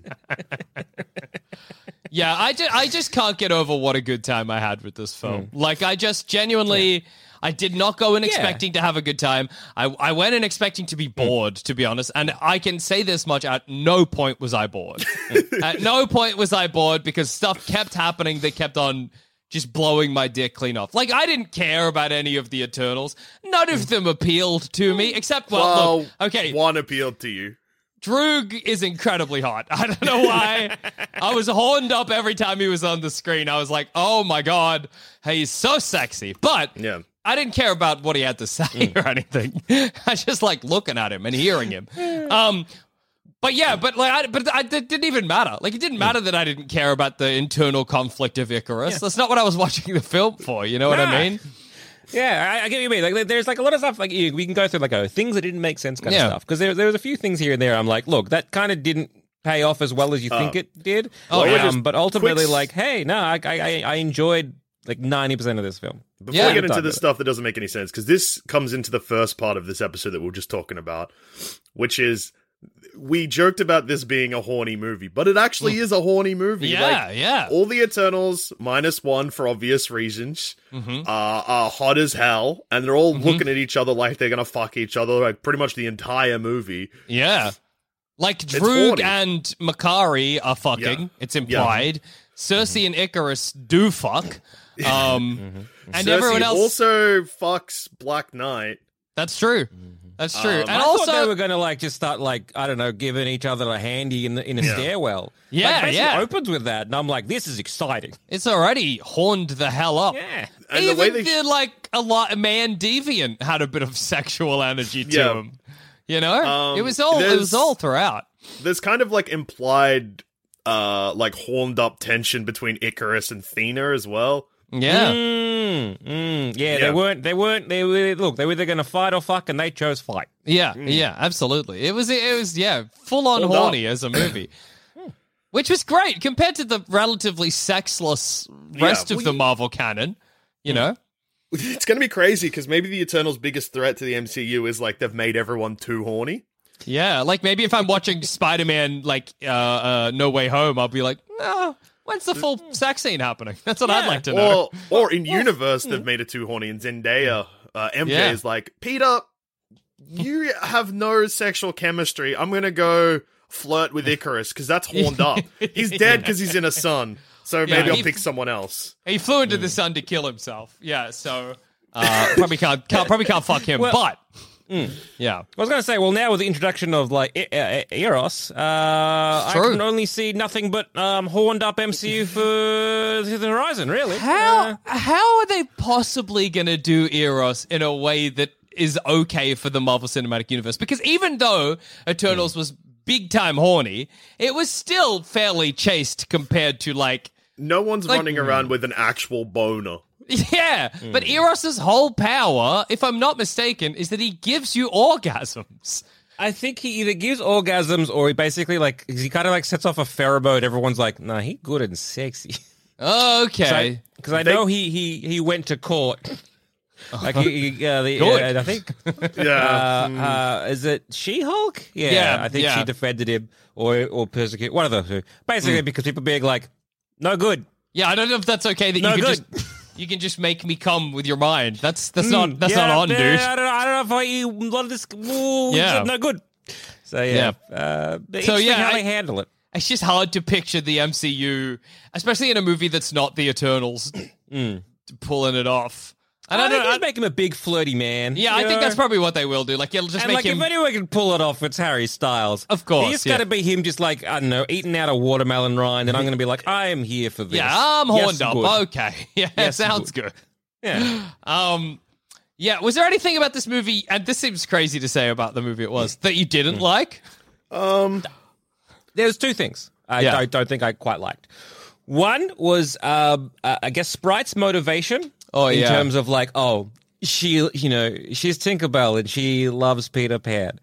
Yeah, I just, I just can't get over what a good time I had with this film. Like, I just genuinely, I did not go in expecting to have a good time. I, I went in expecting to be bored, to be honest. And I can say this much, at no point was I bored. At no point was I bored because stuff kept happening that kept on just blowing my dick clean off. Like, I didn't care about any of the Eternals. None of them appealed to me, except, well, Well, look, okay. one appealed to you. Droog is incredibly hot. I don't know why. I was horned up every time he was on the screen. I was like, oh my God, he's so sexy. But Yeah. I didn't care about what he had to say or anything. I just like looking at him and hearing him. Um, but yeah, but like, I, but I, it didn't even matter. Like, it didn't matter that I didn't care about the internal conflict of Icarus. That's not what I was watching the film for. You know what Nah. I mean? Yeah, I, I get what you mean. Like, there's like a lot of stuff like you, we can go through like oh, things that didn't make sense kind Yeah. of stuff because there there was a few things here and there. I'm like, look, that kind of didn't pay off as well as you think it did. Oh, um, yeah. just but ultimately, quick- like, hey, no, I I, I enjoyed like ninety percent of this film. Before Yeah. we get into Done the with it. stuff that doesn't make any sense, because this comes into the first part of this episode that we were just talking about, which is we joked about this being a horny movie, but it actually is a horny movie. Yeah, Like, yeah. all the Eternals, minus one for obvious reasons, Mm-hmm. are, are hot as hell, and they're all looking at each other like they're gonna fuck each other, like pretty much the entire movie. Yeah. Like Droog horny. and Makari are fucking. Yeah. It's implied. Cersei and Icarus do fuck. Um, and Cersei everyone else. also fucks Black Knight. That's true. That's true. Um, and I also, thought they were going to like just start like I don't know, giving each other a handy in the, in a Yeah. stairwell. Yeah, like, basically yeah. opens with that, and I'm like, this is exciting. it's already horned the hell up. Yeah. And Even the way they the, like a lot man deviant had a bit of sexual energy to Yeah. him. You know, Um, it was all it there's- was all throughout. There's kind of like implied, uh, like horned up tension between Icarus and Thena as well. Yeah, Mm, mm, yeah, Yeah. they weren't. They weren't. They were. Look, they were either going to fight or fuck, and they chose fight. yeah, yeah. Absolutely. It was it was yeah full on Hold up. horny as a movie. Which was great compared to the relatively sexless rest Yeah, of we- the Marvel canon, you know? It's going to be crazy because maybe the Eternals' biggest threat to the M C U is like they've made everyone too horny. Yeah, like maybe if I'm watching Spider-Man, like, uh, uh, No Way Home, I'll be like, no, when's the full sex scene happening? That's what I'd Yeah. like to know. Or, or in universe, they've made it too horny. And Zendaya, uh, M J Yeah. is like, Peter, you have no sexual chemistry. I'm going to go flirt with Icarus because that's horned up. He's dead because he's in a sun. So Yeah, maybe I'll he- pick someone else. He flew into the sun to kill himself. Yeah, so uh, probably can't, can't probably can't fuck him, Well- but yeah. I was going to say, well, now with the introduction of like I- uh, Eros, uh, I True. can only see nothing but um, horned up M C U for the horizon. Really, How Uh, how are they possibly going to do Eros in a way that is okay for the Marvel Cinematic Universe? Because even though Eternals was big time horny, it was still fairly chaste compared to like No one's Like- running around with an actual boner. yeah. But Eros's whole power, if I'm not mistaken, is that he gives you orgasms. I think he either gives orgasms or he basically like he kind of like sets off a pheromone. Everyone's like, "Nah, he good and sexy." Okay. Because I They- know he he he went to court. Like he, he uh, the, Good. uh, I think Yeah. uh, uh, is it She-Hulk? Yeah, Yeah, I think yeah. she defended him or or persecuted one of the two. Basically, because people being like, "No good." Yeah, I don't know if that's okay that No you can good. just you can just make me come with your mind. That's that's not that's Yeah, not on, yeah, dude. I don't, I don't know if I you a lot of this. Ooh, Yeah. no good. So yeah, uh, so yeah, how I- they handle it. It's just hard to picture the M C U, especially in a movie that's not the Eternals, pulling it off. And I, I think don't. just I, make him a big flirty man. yeah, you I think know? that's probably what they will do. Like, it'll just And make like, him. if anyone can pull it off, it's Harry Styles. Of course, He's yeah. got to be him, just like I don't know, eating out a watermelon rind, and I'm going to be like, I am here for this. yeah, I'm Yes, horned up. good. Okay, yeah, Yes, sounds good. Yeah. Um, yeah. Was there anything about this movie? And this seems crazy to say about the movie it was that you didn't like. Um, There's two things I Yeah. don't, don't think I quite liked. One was, um, uh, I guess, Sprite's motivation. Oh, in yeah. terms of like, oh, she, you know, she's Tinkerbell and she loves Peter Pan.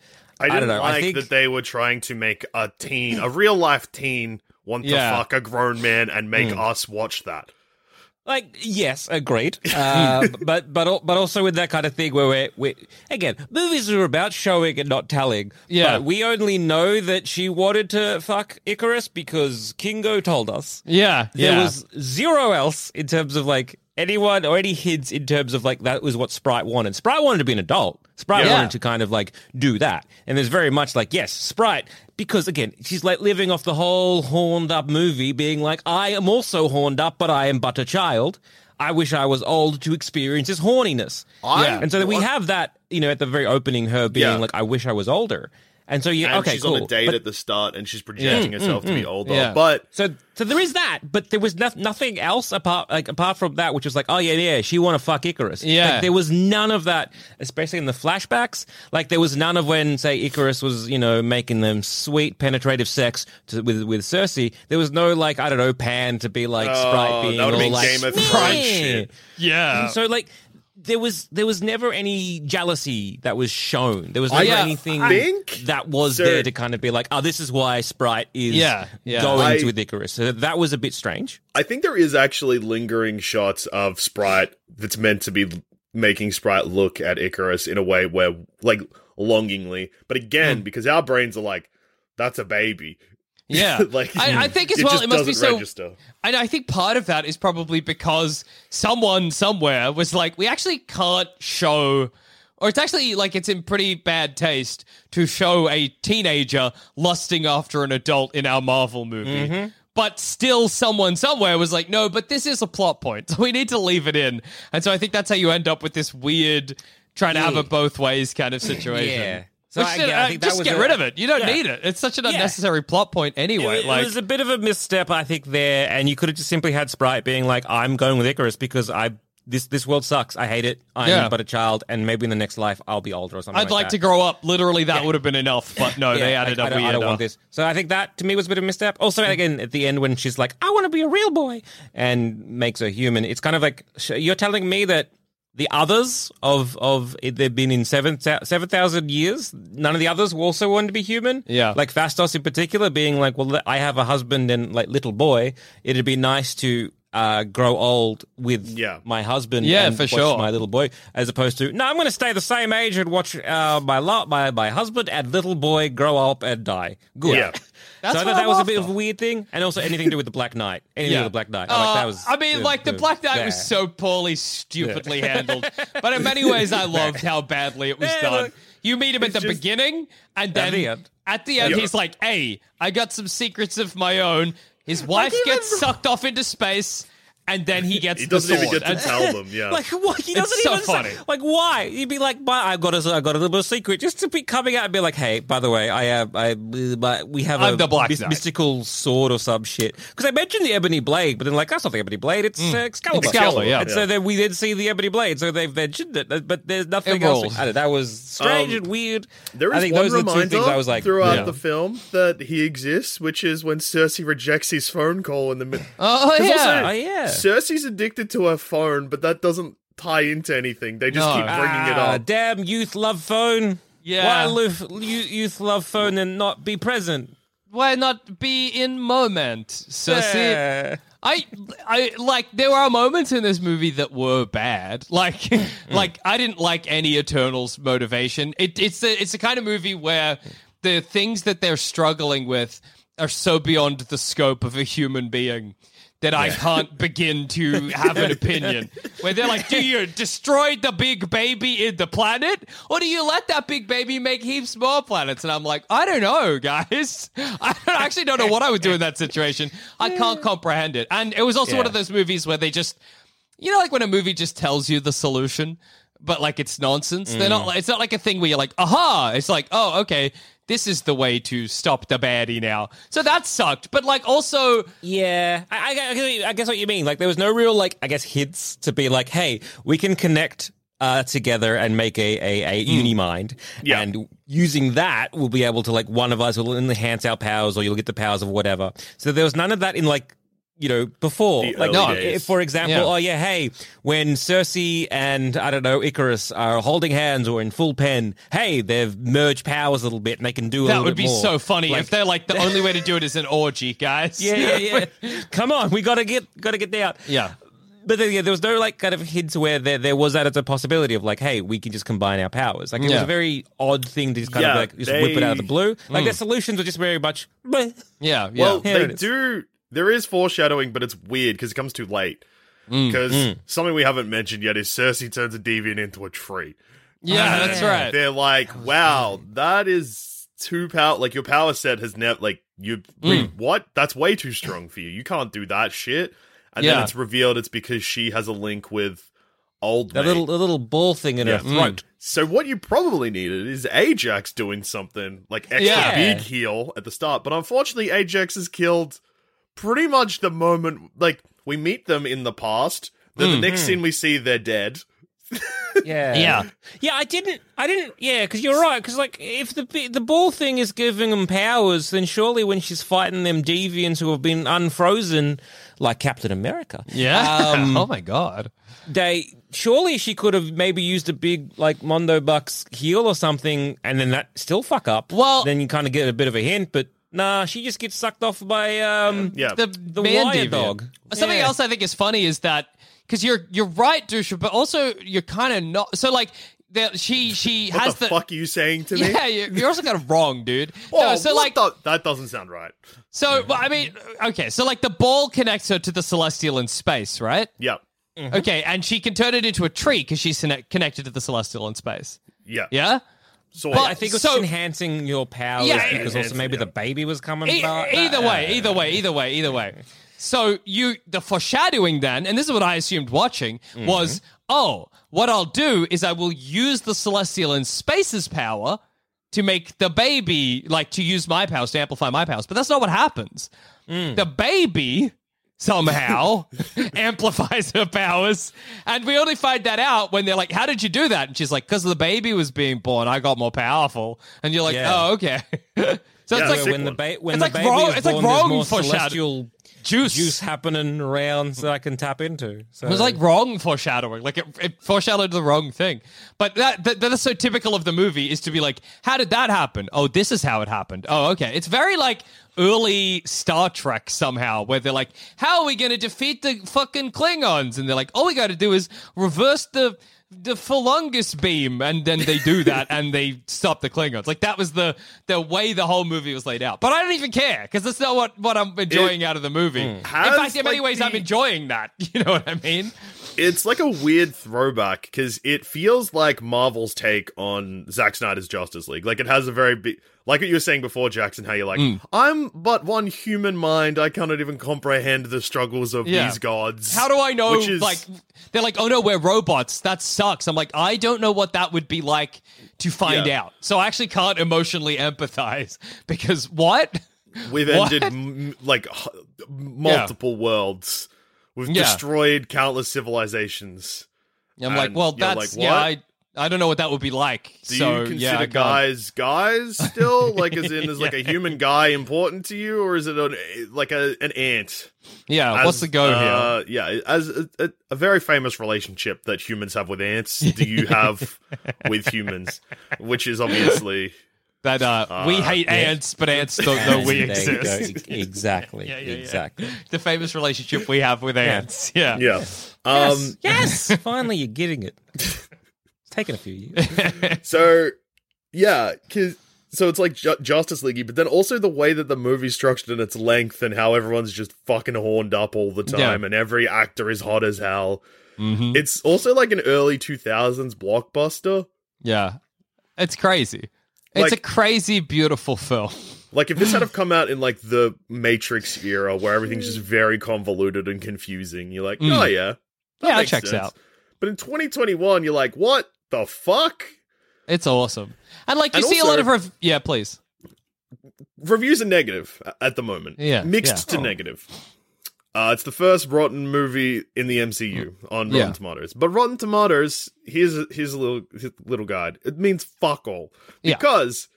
I didn't don't know. like I think that they were trying to make a teen, a real life teen, want Yeah. to fuck a grown man and make Mm. us watch that. Like, yes, agreed. Uh, but but al- but also with that kind of thing where we're, we again, movies are about showing and not telling. Yeah. But we only know that she wanted to fuck Icarus because Kingo told us. Yeah, There yeah. was zero else in terms of like anyone or any hints in terms of like that was what Sprite wanted. Sprite wanted to be an adult. Sprite Yeah. wanted to kind of like do that. And there's very much like, yes, Sprite, because again, she's like living off the whole horned up movie, being like, I am also horned up, but I am but a child. I wish I was old to experience this horniness. I- And so that we have that, you know, at the very opening, her being Yeah. like, I wish I was older. And so you And okay, she's cool. on a date But- at the start, and she's projecting herself to be older. Yeah. But so, so there is that, but there was no, nothing else apart, like apart from that, which was like, oh yeah, yeah, she want to fuck Icarus. Yeah. Like, there was none of that, especially in the flashbacks. Like there was none of when, say, Icarus was, you know, making them sweet, penetrative sex to, with with Cersei. There was no like, I don't know, Pan to be like Oh, Sprite being that would've all been like, Game of "Meh." Thrones shit. yeah. So like. There was there was never any jealousy that was shown. There was never yeah, anything I think that was so- there to kind of be like, oh, this is why Sprite is Yeah, yeah. going I- to with Icarus. So that was a bit strange. I think there is actually lingering shots of Sprite that's meant to be making Sprite look at Icarus in a way where, like, longingly. But again, Hmm. because our brains are like, that's a baby. Yeah. like I, I think as it well, just it must be doesn't so. register. And I think part of that is probably because someone somewhere was like, we actually can't show, or it's actually like it's in pretty bad taste to show a teenager lusting after an adult in our Marvel movie. Mm-hmm. But still, someone somewhere was like, no, but this is a plot point, so we need to leave it in. And so I think that's how you end up with this weird trying to have it both ways kind of situation. Yeah. So Which, I, uh, I think that just was get a- rid of it. You don't Yeah. need it. It's such an Yeah. unnecessary plot point anyway. It, like, it was a bit of a misstep, I think, there, and you could have just simply had Sprite being like, "I'm going with Icarus because I this this world sucks. I hate it. I'm Yeah. but a child, and maybe in the next life I'll be older or something." I'd like, that. to grow up. Literally, that would have been enough. But no, they Yeah, added like, a I don't, weird. I don't uh, want this. So I think that to me was a bit of a misstep. Also, again, at the end when she's like, "I want to be a real boy," and makes her human, it's kind of like sh- you're telling me that. The others of of it, they've been in seven seven thousand years. None of the others also wanted to be human. Yeah. like Fastos in particular, being like, "Well, I have a husband and like little boy. It'd be nice to uh, grow old with Yeah. my husband. Yeah, and for watch sure. my little boy, as opposed to no, I'm going to stay the same age and watch uh, my lo- my my husband and little boy grow up and die. Good. Yeah. That's so I what thought that I'm was a after. bit of a weird thing, and also anything to do with the Black Knight. Anything Yeah. with the Black Knight. I like that Uh, was. I mean, like the Black Knight was yeah. so poorly, stupidly handled. But in many ways, I loved how badly it was Yeah, done. look, You meet him at the it's just- beginning, and then At the end. at the end, Yeah. he's like, "Hey, I got some secrets of my own." His wife gets sucked off into space, and then he gets He the doesn't sword. even get to And- tell them. Yeah. Like what? He It's doesn't so even say- funny. like why? He'd be like, "But I got a, I got a little bit of secret," just to be coming out and be like, "Hey, by the way, I have, I, uh, we have I'm a the Black mys- Knight." mystical sword or some shit." Because I mentioned the ebony blade, but then like that's not the ebony blade; it's uh, Excalibur. Excalibur, yeah. And so then we then see the ebony blade, so they've mentioned it, but there's nothing It else. rolled. I don't know, that was strange Um, and weird. There I is think one those are the two reminder things I was like, throughout yeah. the film that he exists, which is when Cersei rejects his phone call in the middle. Oh yeah. Oh yeah. Cersei's addicted to her phone, but that doesn't tie into anything. They just No. keep bringing it Ah, up. damn youth love phone. Yeah. Why live, you- youth love phone and not be present? Why not be in moment, Cersei? Yeah. I, I like. There are moments in this movie that were bad. Like, like I didn't like any Eternals motivation. It, it's the, it's the kind of movie where the things that they're struggling with are so beyond the scope of a human being that I can't begin to have an opinion. Where they're like, do you destroy the big baby in the planet? Or do you let that big baby make heaps more planets? And I'm like, I don't know, guys. I don't- actually don't know what I would do in that situation. I can't comprehend it. And it was also one Yeah. of those movies where they just, you know, like when a movie just tells you the solution, but like it's nonsense. They're not. It's not like a thing where you're like, aha. It's like, oh, okay. This is the way to stop the baddie now. So that sucked. But like also, Yeah, I, I, I guess what you mean. Like, there was no real, like, I guess, hints to be like, hey, we can connect uh, together and make a, a, a uni mind. Yeah. And using that, we'll be able to, like, one of us will enhance our powers or you'll get the powers of whatever. So there was none of that in, like, you know, before. The Like, early no, days. if, for example, Yeah. oh yeah, hey, when Cersei and I don't know Icarus are holding hands or in full pen, hey, they've merged powers a little bit and they can do a That little would bit be more. so funny Like- if they're like the only way to do it is an orgy, guys. Yeah, yeah, yeah. Come on, we gotta get gotta get down. Yeah. But then, yeah, there was no like kind of hints where there there was that as a possibility of like, hey, we can just combine our powers. Like it was Yeah. a very odd thing to just kind Yeah, of like just whip it out of the they- blue. Like their solutions were just very much. Bleh. Yeah. Yeah. Well, Here they it is. do. There is foreshadowing, but it's weird because it comes too late. Mm, Because something we haven't mentioned yet is Cersei turns a deviant into a tree. yeah, that's right. They're like, wow, that is too power. Like your power set has never like you. Mm. What? That's way too strong for you. You can't do that shit. And Yeah. then it's revealed it's because she has a link with old That mate. little the little ball thing in Yeah. her throat. So what you probably needed is Ajax doing something like extra Yeah. big heal at the start. But unfortunately, Ajax is killed pretty much the moment like we meet them in the past. Then the next scene we see they're dead. Yeah, Yeah. yeah. I didn't, I didn't. Yeah, because you're right. Because like, if the the ball thing is giving them powers, then surely when she's fighting them deviants who have been unfrozen, like Captain America, Yeah. um, oh my god. they surely she could have maybe used a big like Mondo Bucks heal or something, and then that still fuck up. Well- then you kind of get a bit of a hint, but nah, she just gets sucked off by um Yeah. The, the man wire deviant. dog. Something Yeah. else I think is funny is that because you're you're right, Dusha, but also you're kind of not. So like, there, she she What has the, fuck are you saying to me? Yeah, you're you're also kind of wrong, dude. Oh, No, so what like, the- that doesn't sound right. so well, I mean, okay, so like the ball connects her to the Celestial in space, right? Yeah. Okay, and she can turn it into a tree because she's connect- connected to the Celestial in space. Yeah. Yeah. So But- I think it's So- enhancing your powers Yeah, because also enhancing, maybe yeah. the baby was coming. E- back. either way, either way, either way, either way. So you, the foreshadowing then, and this is what I assumed watching, was, oh, what I'll do is I will use the Celestial in Space's power to make the baby, like to use my powers, to amplify my powers. But that's not what happens. The baby somehow amplifies her powers. And we only find that out when they're like, how did you do that? And she's like, because the baby was being born, I got more powerful. And you're like, Yeah. oh, okay. so Yeah, it's like, sick when the one. ba- when It's the like baby wrong- is it's like born, there's wrong more foreshadow- celestial juice. juice happening around that I can tap into. So It was like wrong foreshadowing. Like it, it foreshadowed the wrong thing. But that, that that's so typical of the movie is to be like, how did that happen? Oh, this is how it happened. Oh, okay. It's very like early Star Trek somehow, where they're like, how are we going to defeat the fucking Klingons? And they're like, all we got to do is reverse the the Philungus beam, and then they do that and they stop the Klingons. Like that was the the way the whole movie was laid out. But I don't even care because that's not what, what I'm enjoying out of the movie. In has, fact, in many like, ways, the- I'm enjoying that. You know what I mean? It's like a weird throwback because it feels like Marvel's take on Zack Snyder's Justice League. Like it has a very big, like what you were saying before, Jackson, how you're like, Mm. I'm but one human mind. I cannot even comprehend the struggles of Yeah. these gods. How do I know? Which is, Like, they're like, oh no, we're robots. That sucks. I'm like, I don't know what that would be like to find Yeah. out. So I actually can't emotionally empathize because what? we've What? ended m- like h- multiple worlds. We've Yeah. destroyed countless civilizations. I'm like, And well, you're that's like, yeah. what? I I don't know what that would be like. Do so you consider yeah, I can't. guys guys still? Like, as in, is like a Yeah. human guy important to you, or is it an, like a an ant? Yeah, As, what's the go here? uh, Yeah, as a, a, a very famous relationship that humans have with ants, do you have with humans? Which is obviously That uh, we hate ants, but ants don't know we There you go. exist. Exactly. Yeah, yeah, yeah. exactly. The famous relationship we have with ants. Yeah. yeah. Um, Yes. Finally, you're getting it. It's taken a few years. So yeah, 'cause- so it's like Ju- Justice League, but then also the way that the movie's structured and its length and how everyone's just fucking horned up all the time, Yeah. and every actor is hot as hell. Mhm. It's also like an early two thousands blockbuster. Yeah. It's crazy. It's Like- a crazy, beautiful film. Like, if this had have come out in, like, the Matrix era, where everything's just very convoluted and confusing, you're like, Mm. oh, yeah. That Yeah, it makes checks sense. out. But in twenty twenty-one, you're like, what the fuck? It's awesome. And like you And see a also- lot of rev- yeah, please. Reviews are negative a- at the moment. Yeah, Mixed yeah. to negative. Uh, it's the first rotten movie in the M C U on Rotten Yeah. Tomatoes. But Rotten Tomatoes, here's a, here's a little here's a little guide. It means fuck all. Yeah. Because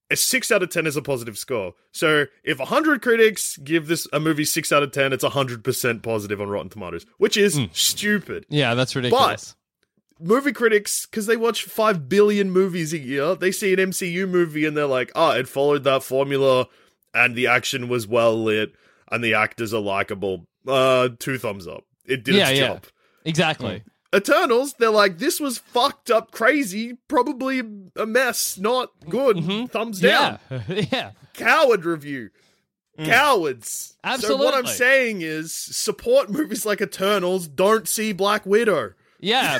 a six out of ten is a positive score. So if one hundred critics give this a movie six out of ten, it's one hundred percent positive on Rotten Tomatoes, which is Mm. stupid. Yeah, that's ridiculous. Movie critics, because they watch five billion movies a year, they see an M C U movie and they're like, oh, it followed that formula and the action was well lit and the actors are likable. Uh, two thumbs up. It did yeah, its yeah. job. Exactly. Eternals, they're like, this was fucked up crazy, probably a mess, not good. Mm-hmm. Thumbs down. Yeah. yeah. Coward review. Cowards. So what I'm Absolutely. saying is, support movies like Eternals, don't see Black Widow. Yeah.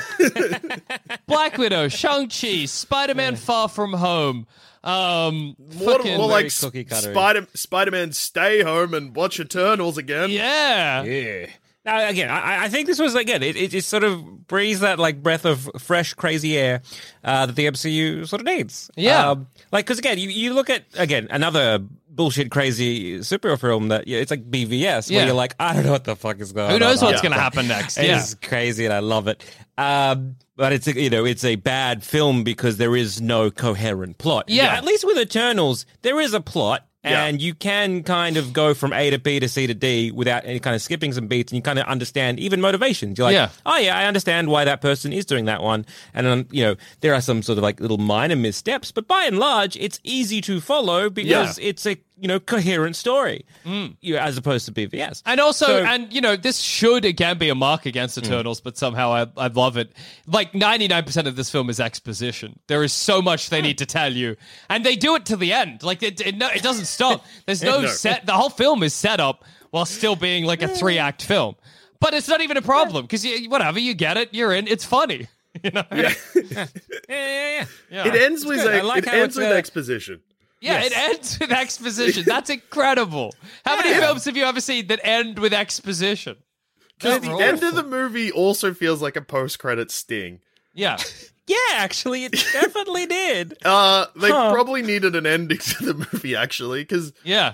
Black Widow, Shang-Chi, Spider-Man Far From Home. Um, More, fucking, more like cookie cutter. Spider Spider-Man Stay Home and watch Eternals again. yeah. Yeah. Now, again, I, I think this was, again, it, it just sort of breathes that, like, breath of fresh, crazy air uh, that the M C U sort of needs. Yeah. Um, like, because, again, you, you look at, again, another bullshit, crazy superhero film that, yeah, it's like B V S, where Yeah. you're like, I don't know what the fuck is going on. Who knows what's Yeah. going to happen next? It Yeah. is crazy, and I love it. Um, but it's a, you know it's a bad film because there is no coherent plot. Yeah. At least with Eternals, there is a plot. Yeah. And you can kind of go from A to B to C to D without any kind of skipping some beats, and you kind of understand even motivations. You're like, Yeah. oh yeah, I understand why that person is doing that one. And then, you know, there are some sort of like little minor missteps, but by and large, it's easy to follow because Yeah. it's a, you know, coherent story, you know, as opposed to B V S. And also, So- and you know, this should again be a mark against Eternals, but somehow I, I love it. Like ninety-nine percent of this film is exposition. There is so much they need to tell you, and they do it to the end. Like it, it, no, it doesn't stop. There's no No. set. The whole film is set up while still being like a three-act film. But it's not even a problem because you, whatever you get it, you're in. It's funny. You know? Yeah. Yeah, yeah, yeah. It ends with good. I a, like it how ends it's, with uh, exposition. Yeah, it ends with exposition. That's incredible. How many films have you ever seen that end with exposition? Because They're the end awful. of the movie also feels like a post-credit sting. Yeah. Yeah, actually, it definitely did. Uh, they Huh. probably needed an ending to the movie, actually, because Yeah.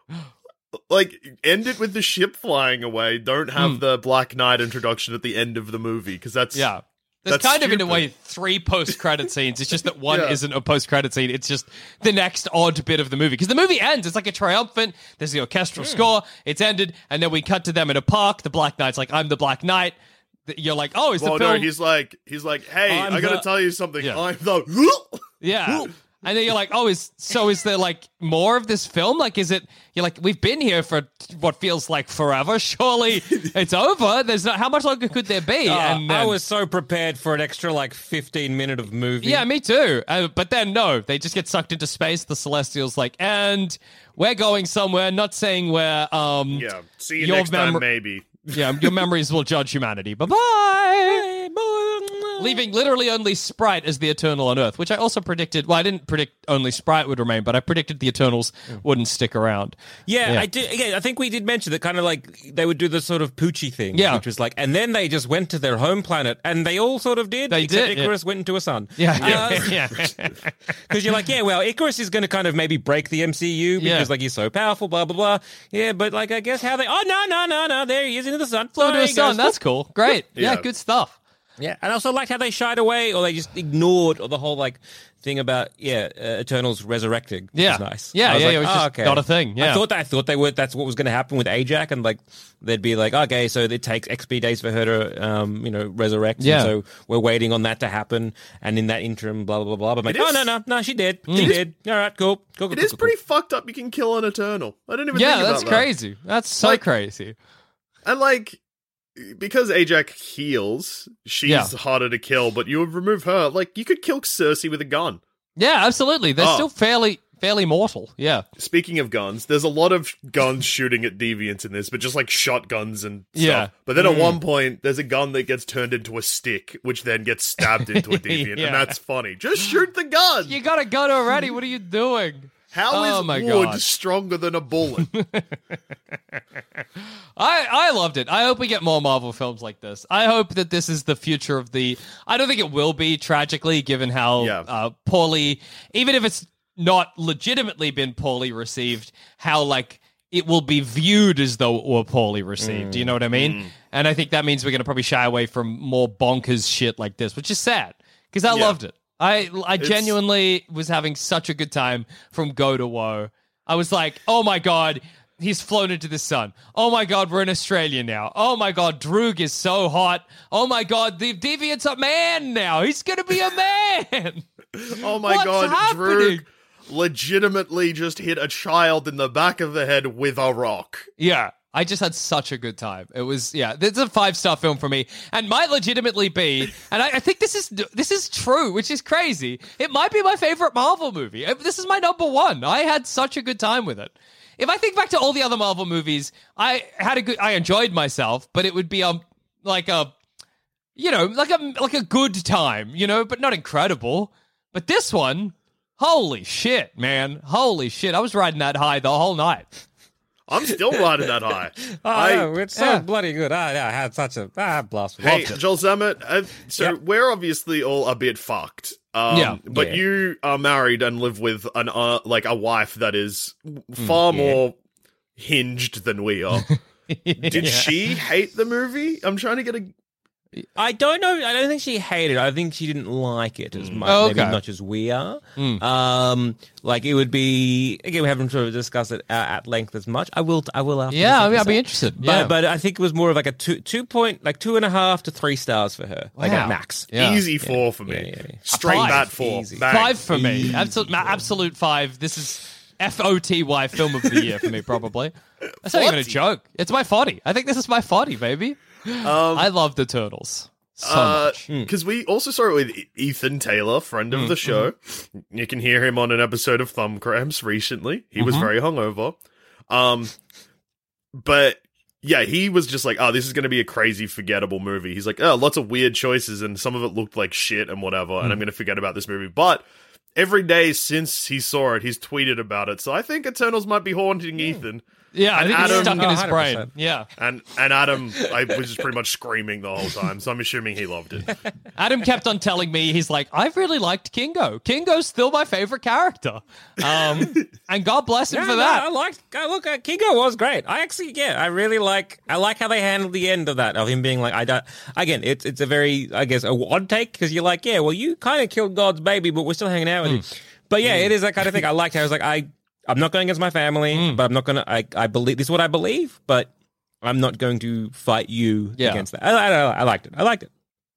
like end it with the ship flying away. Don't have Hmm. the Black Knight introduction at the end of the movie because that's Yeah. There's That's kind of, in a stupid. way, three post-credit scenes. It's just that one Yeah. isn't a post-credit scene. It's just the next odd bit of the movie. Because the movie ends. It's like a triumphant. There's the orchestral score. It's ended. And then we cut to them in a park. The Black Knight's like, I'm the Black Knight. Th- You're like, oh, is the Well, film... no, he's like he's like, hey, I'm I gotta the- tell you something. Yeah. I'm the Yeah. And then you're like, oh, is so is there like more of this film? Like, is it, you're like, we've been here for what feels like forever. Surely it's over. There's not, how much longer could there be? Uh, and I then- was so prepared for an extra like fifteen minute of movie. Yeah, me too. Uh, but then no, they just get sucked into space. The Celestials like, and we're going somewhere. Not saying where. Um, Yeah. See you Your next time, memor- maybe. yeah, your memories will judge humanity. Bye bye. Leaving literally only Sprite as the Eternal on Earth, which I also predicted. Well, I didn't predict only Sprite would remain, but I predicted the Eternals wouldn't stick around. Yeah, Yeah. I did. Again, I think we did mention that kind of like they would do the sort of Poochie thing, Yeah. which was like, and then they just went to their home planet, and they all sort of did. They except did, yeah. Icarus went into a sun. Yeah, Uh, yeah, yeah. Because you're like, yeah, well, Icarus is going to kind of maybe break the M C U because Yeah. like he's so powerful, blah blah blah. Yeah, but like I guess how they? Oh no no no no! There he is into the sun. Flew Oh, into there a he sun. goes. That's cool. Great. Yeah, Yeah. good stuff. Yeah, and I also liked how they shied away, or they just ignored the whole like thing about yeah, uh, Eternals resurrecting. Which Yeah. is nice. Yeah, I was yeah, like, it was oh, just okay. not a thing, yeah. I thought that, I thought they would. That's what was going to happen with Ajax, and like they'd be like, okay, so it takes X P days for her to um, you know, resurrect. Yeah. And so we're waiting on that to happen, and in that interim, blah blah blah blah. But I'm like, It oh is- no no no, she did, she is- did. All right, cool, cool. cool It cool, is cool, pretty cool. fucked up. You can kill an Eternal. I didn't even Yeah, think that's about that. crazy. That's so Like- crazy. And like, because Ajax heals, she's Yeah. harder to kill. But you would remove her. Like, you could kill Cersei with a gun. Yeah, absolutely. They're Oh. still fairly fairly mortal. Yeah. Speaking of guns, there's a lot of guns shooting at deviants in this, but just like shotguns and stuff. Yeah. But then at one point, there's a gun that gets turned into a stick, which then gets stabbed into a deviant, Yeah. and that's funny. Just shoot the gun. You got a gun already. What are you doing? How is Oh my wood God. stronger than a bullet? I, I loved it. I hope we get more Marvel films like this. I hope that this is the future of the... I don't think it will be, tragically, given how Yeah. uh, poorly... Even if it's not legitimately been poorly received, how, like, it will be viewed as though it were poorly received. Do you know what I mean? And I think that means we're going to probably shy away from more bonkers shit like this, which is sad, because I Yeah. loved it. I I genuinely was having such a good time from go to woe. I was like, oh my god, he's flown into the sun. Oh my god, we're in Australia now. Oh my god, Droog is so hot. Oh my god, the Deviant's a man now. He's gonna be a man. Oh my What's god, happening? Droog legitimately just hit a child in the back of the head with a rock. Yeah. I just had such a good time. It was, yeah, this is a five-star film for me, and might legitimately be, and I, I think this is this is true, which is crazy. It might be my favorite Marvel movie. This is my number one. I had such a good time with it. If I think back to all the other Marvel movies, I had a good, I enjoyed myself, but it would be um like a, you know, like a like a good time, you know, but not incredible. But this one, holy shit, man, holy shit! I was riding that high the whole night. I'm still riding that high. Oh, I, no, it's so yeah. bloody good. I, I had such a ah, blast. hey, Loved it. Joel Zammett, uh, so Yep. we're obviously all a bit fucked. Um, Yeah. But Yeah. you are married and live with an uh, like a wife that is far yeah. more hinged than we are. Did she hate the movie? I'm trying to get a... I don't know. I don't think she hated it. I think she didn't like it as much, Oh, maybe okay. as much as we are. Um, like it would be again. We haven't sort of discussed it uh, at length as much. I will. I will. After Yeah, I this mean, I'd be episode. interested. But, Yeah, but I think it was more of like a two, two point, like two and a half to three stars for her, like Wow. at max. Yeah. Easy four for me. Yeah, yeah, yeah. Straight Five. bat four. Easy. Bang. Five for me. Absolute, ma- absolute five. This is F O T Y film of the year for me, probably. That's not even a forty. joke. It's my forty. I think this is my forty, baby. I love the Turtles so much. Because we also saw it with E- Ethan Taylor, friend of the show. You can hear him on an episode of Thumb Cramps recently. He was very hungover. Um, but yeah, he was just like, oh, this is going to be a crazy, forgettable movie. He's like, oh, lots of weird choices, and some of it looked like shit and whatever, and I'm going to forget about this movie. But every day since he saw it, he's tweeted about it. So I think Eternals might be haunting Ethan. Yeah, I And think it's Adam- stuck in Oh, his one hundred brain. percent. Yeah. And and Adam, I was just pretty much screaming the whole time, so I'm assuming he loved it. Adam kept on telling me, he's like, I've really liked Kingo. Kingo's still my favorite character. Um, and God bless him No, for no, that. I liked. Uh, look, uh, Kingo was great. I actually, yeah, I really like. I like how they handled the end of that, of him being like, I don't. Again, it's it's a very, I guess, a odd take because you're like, yeah, well, you kind of killed God's baby, but we're still hanging out with him. But yeah, it is that kind of thing. I liked how I was like, I, I'm not going against my family, but I'm not gonna. I, I believe this is what I believe, but I'm not going to fight you Yeah. against that. I, I, I liked it. I liked it.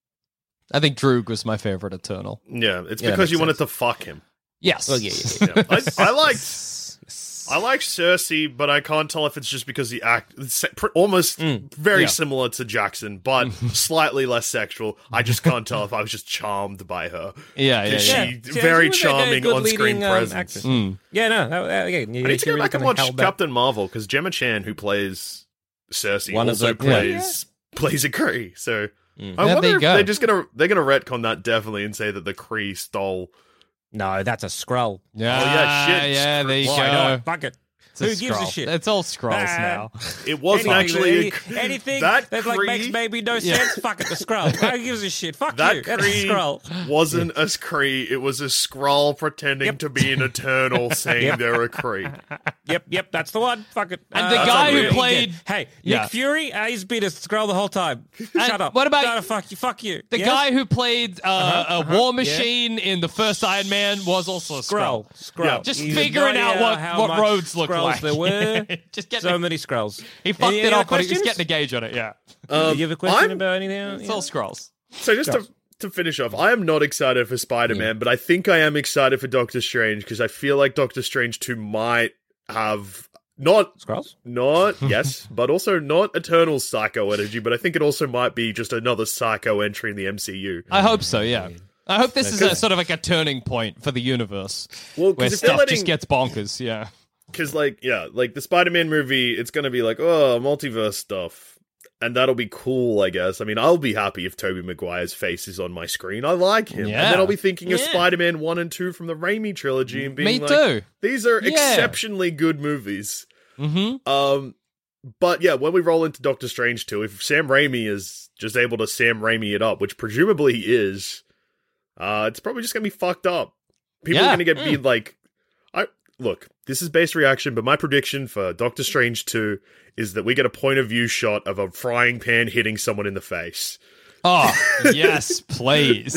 I think Droog was my favorite Eternal. Yeah, it's Yeah, that because makes you wanted sense. to fuck him. Yes. Well, yeah, yeah, yeah. Yeah. I, I liked I like Cersei, but I can't tell if it's just because the act it's pr- almost very yeah. similar to Jackson, but slightly less sexual. I just can't tell if I was just charmed by her. Yeah, yeah, yeah. She- Yeah, very she was a- a charming good on-screen leading, um, presence. actress. Mm. Yeah, no, that, uh, again, I need to go back and watch Captain Marvel because Gemma Chan, who plays Cersei, One of also the- plays plays a Kree. So I Yeah, wonder there you if go. they're just gonna they're gonna retcon that definitely and say that the Kree stole. No, that's a scroll. Yeah, Oh, yeah, shit. Yeah, there you Why go. not? Fuck it. It's a Who gives a scroll. shit? It's all scrolls Ah. now. It wasn't Anything, actually any- a, anything that that like Kree- makes maybe no Yeah. sense. Fuck it, the scroll. Who gives a shit? Fuck That you. That's a Kree scroll. wasn't a Kree. It was a Skrull pretending Yep. to be an Eternal, saying Yep. they're a Kree. Yep, yep, that's the one. Fuck it. And the Uh, guy that's who unreal. played- Hey, Yeah. Nick Fury, uh, he's been a scroll the whole time. Shut up. what about- No, no, fuck you? Fuck you. The Yes? guy who played uh, Uh-huh, a uh-huh, War yeah. Machine in the first Iron Man was also a Scroll, scroll. scroll. Yeah. Just He's figuring no out idea what, how what much roads look scrolls like. there were. Just getting So the- many scrolls. he fucked Any it other up, but he was questions? getting a gauge on it. Yeah, Um, Do you have a question I'm- about anything else? it's all scrolls. So just to, to finish off, I am not excited for Spider-Man, but I think I am excited for Doctor Strange because I feel like Doctor Strange two might have not Scrolls? not yes, but also not Eternal Psycho energy, but I think it also might be just another Psycho entry in the M C U. I hope so. Yeah, I hope this is a, Because- sort of like a turning point for the universe Well, where because if they're stuff letting, just gets bonkers. Yeah, because like yeah, like the Spider-Man movie, it's gonna be like oh multiverse stuff, and that'll be cool, I guess. I mean, I'll be happy if Tobey Maguire's face is on my screen. I like him, Yeah. and then I'll be thinking of Yeah. Spider-Man one and two from the Raimi trilogy and being me like, too. these are Yeah. exceptionally good movies. Mm-hmm. Um, but yeah, when we roll into Doctor Strange two, if Sam Raimi is just able to Sam Raimi it up, which presumably he is, uh, it's probably just gonna be fucked up. People Yeah. are gonna get be like, I look. This is base reaction, but my prediction for Doctor Strange two is that we get a point of view shot of a frying pan hitting someone in the face. Oh yes, please.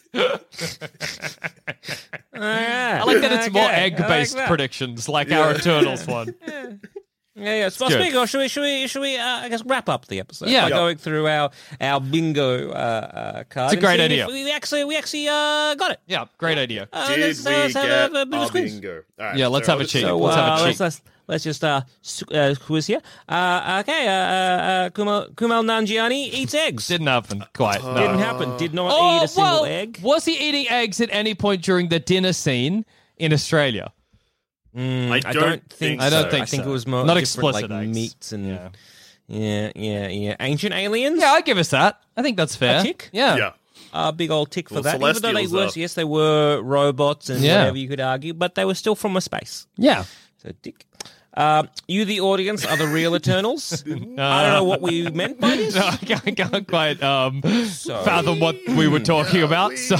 I like that it's more Okay, I egg-based like that. predictions, like our Eternals one. Yeah, yeah. So, good. speaking of, should we, should we, should we, uh, I guess, wrap up the episode Yeah. by Yeah. going through our our bingo uh, uh, card? It's a and great seeing idea. if We actually, we actually uh, got it. Yeah, great idea. Uh, Did let's, we uh, let's have get a, a bit of a quiz. bingo? All right, Yeah, let's have I'll a just- cheat. So Let's have a uh, cheat. let's, let's let's just uh, s- uh quiz here. Uh, okay, uh, uh, Kumail, Kumail Nanjiani eats eggs. Didn't happen quite. no. Didn't happen. Did not Oh, eat a single well, egg. was he eating eggs at any point during the dinner scene in Australia? Mm, I I don't don't think think. I don't so. think I think so. it was more Not different, explicit like eggs. meats and Yeah. yeah, yeah, yeah. Ancient aliens. Yeah, I give us that. I think that's fair. A tick? Yeah. Yeah. A big old tick for Well, that. Even though they Celestials were, are- yes, they were robots and Yeah. whatever you could argue, but they were still from a space. Yeah. So, Dick. Uh, you, the audience, are the real Eternals. I don't know what we meant by this. No, I can't, I can't quite um, So- fathom what we were talking about. we- So,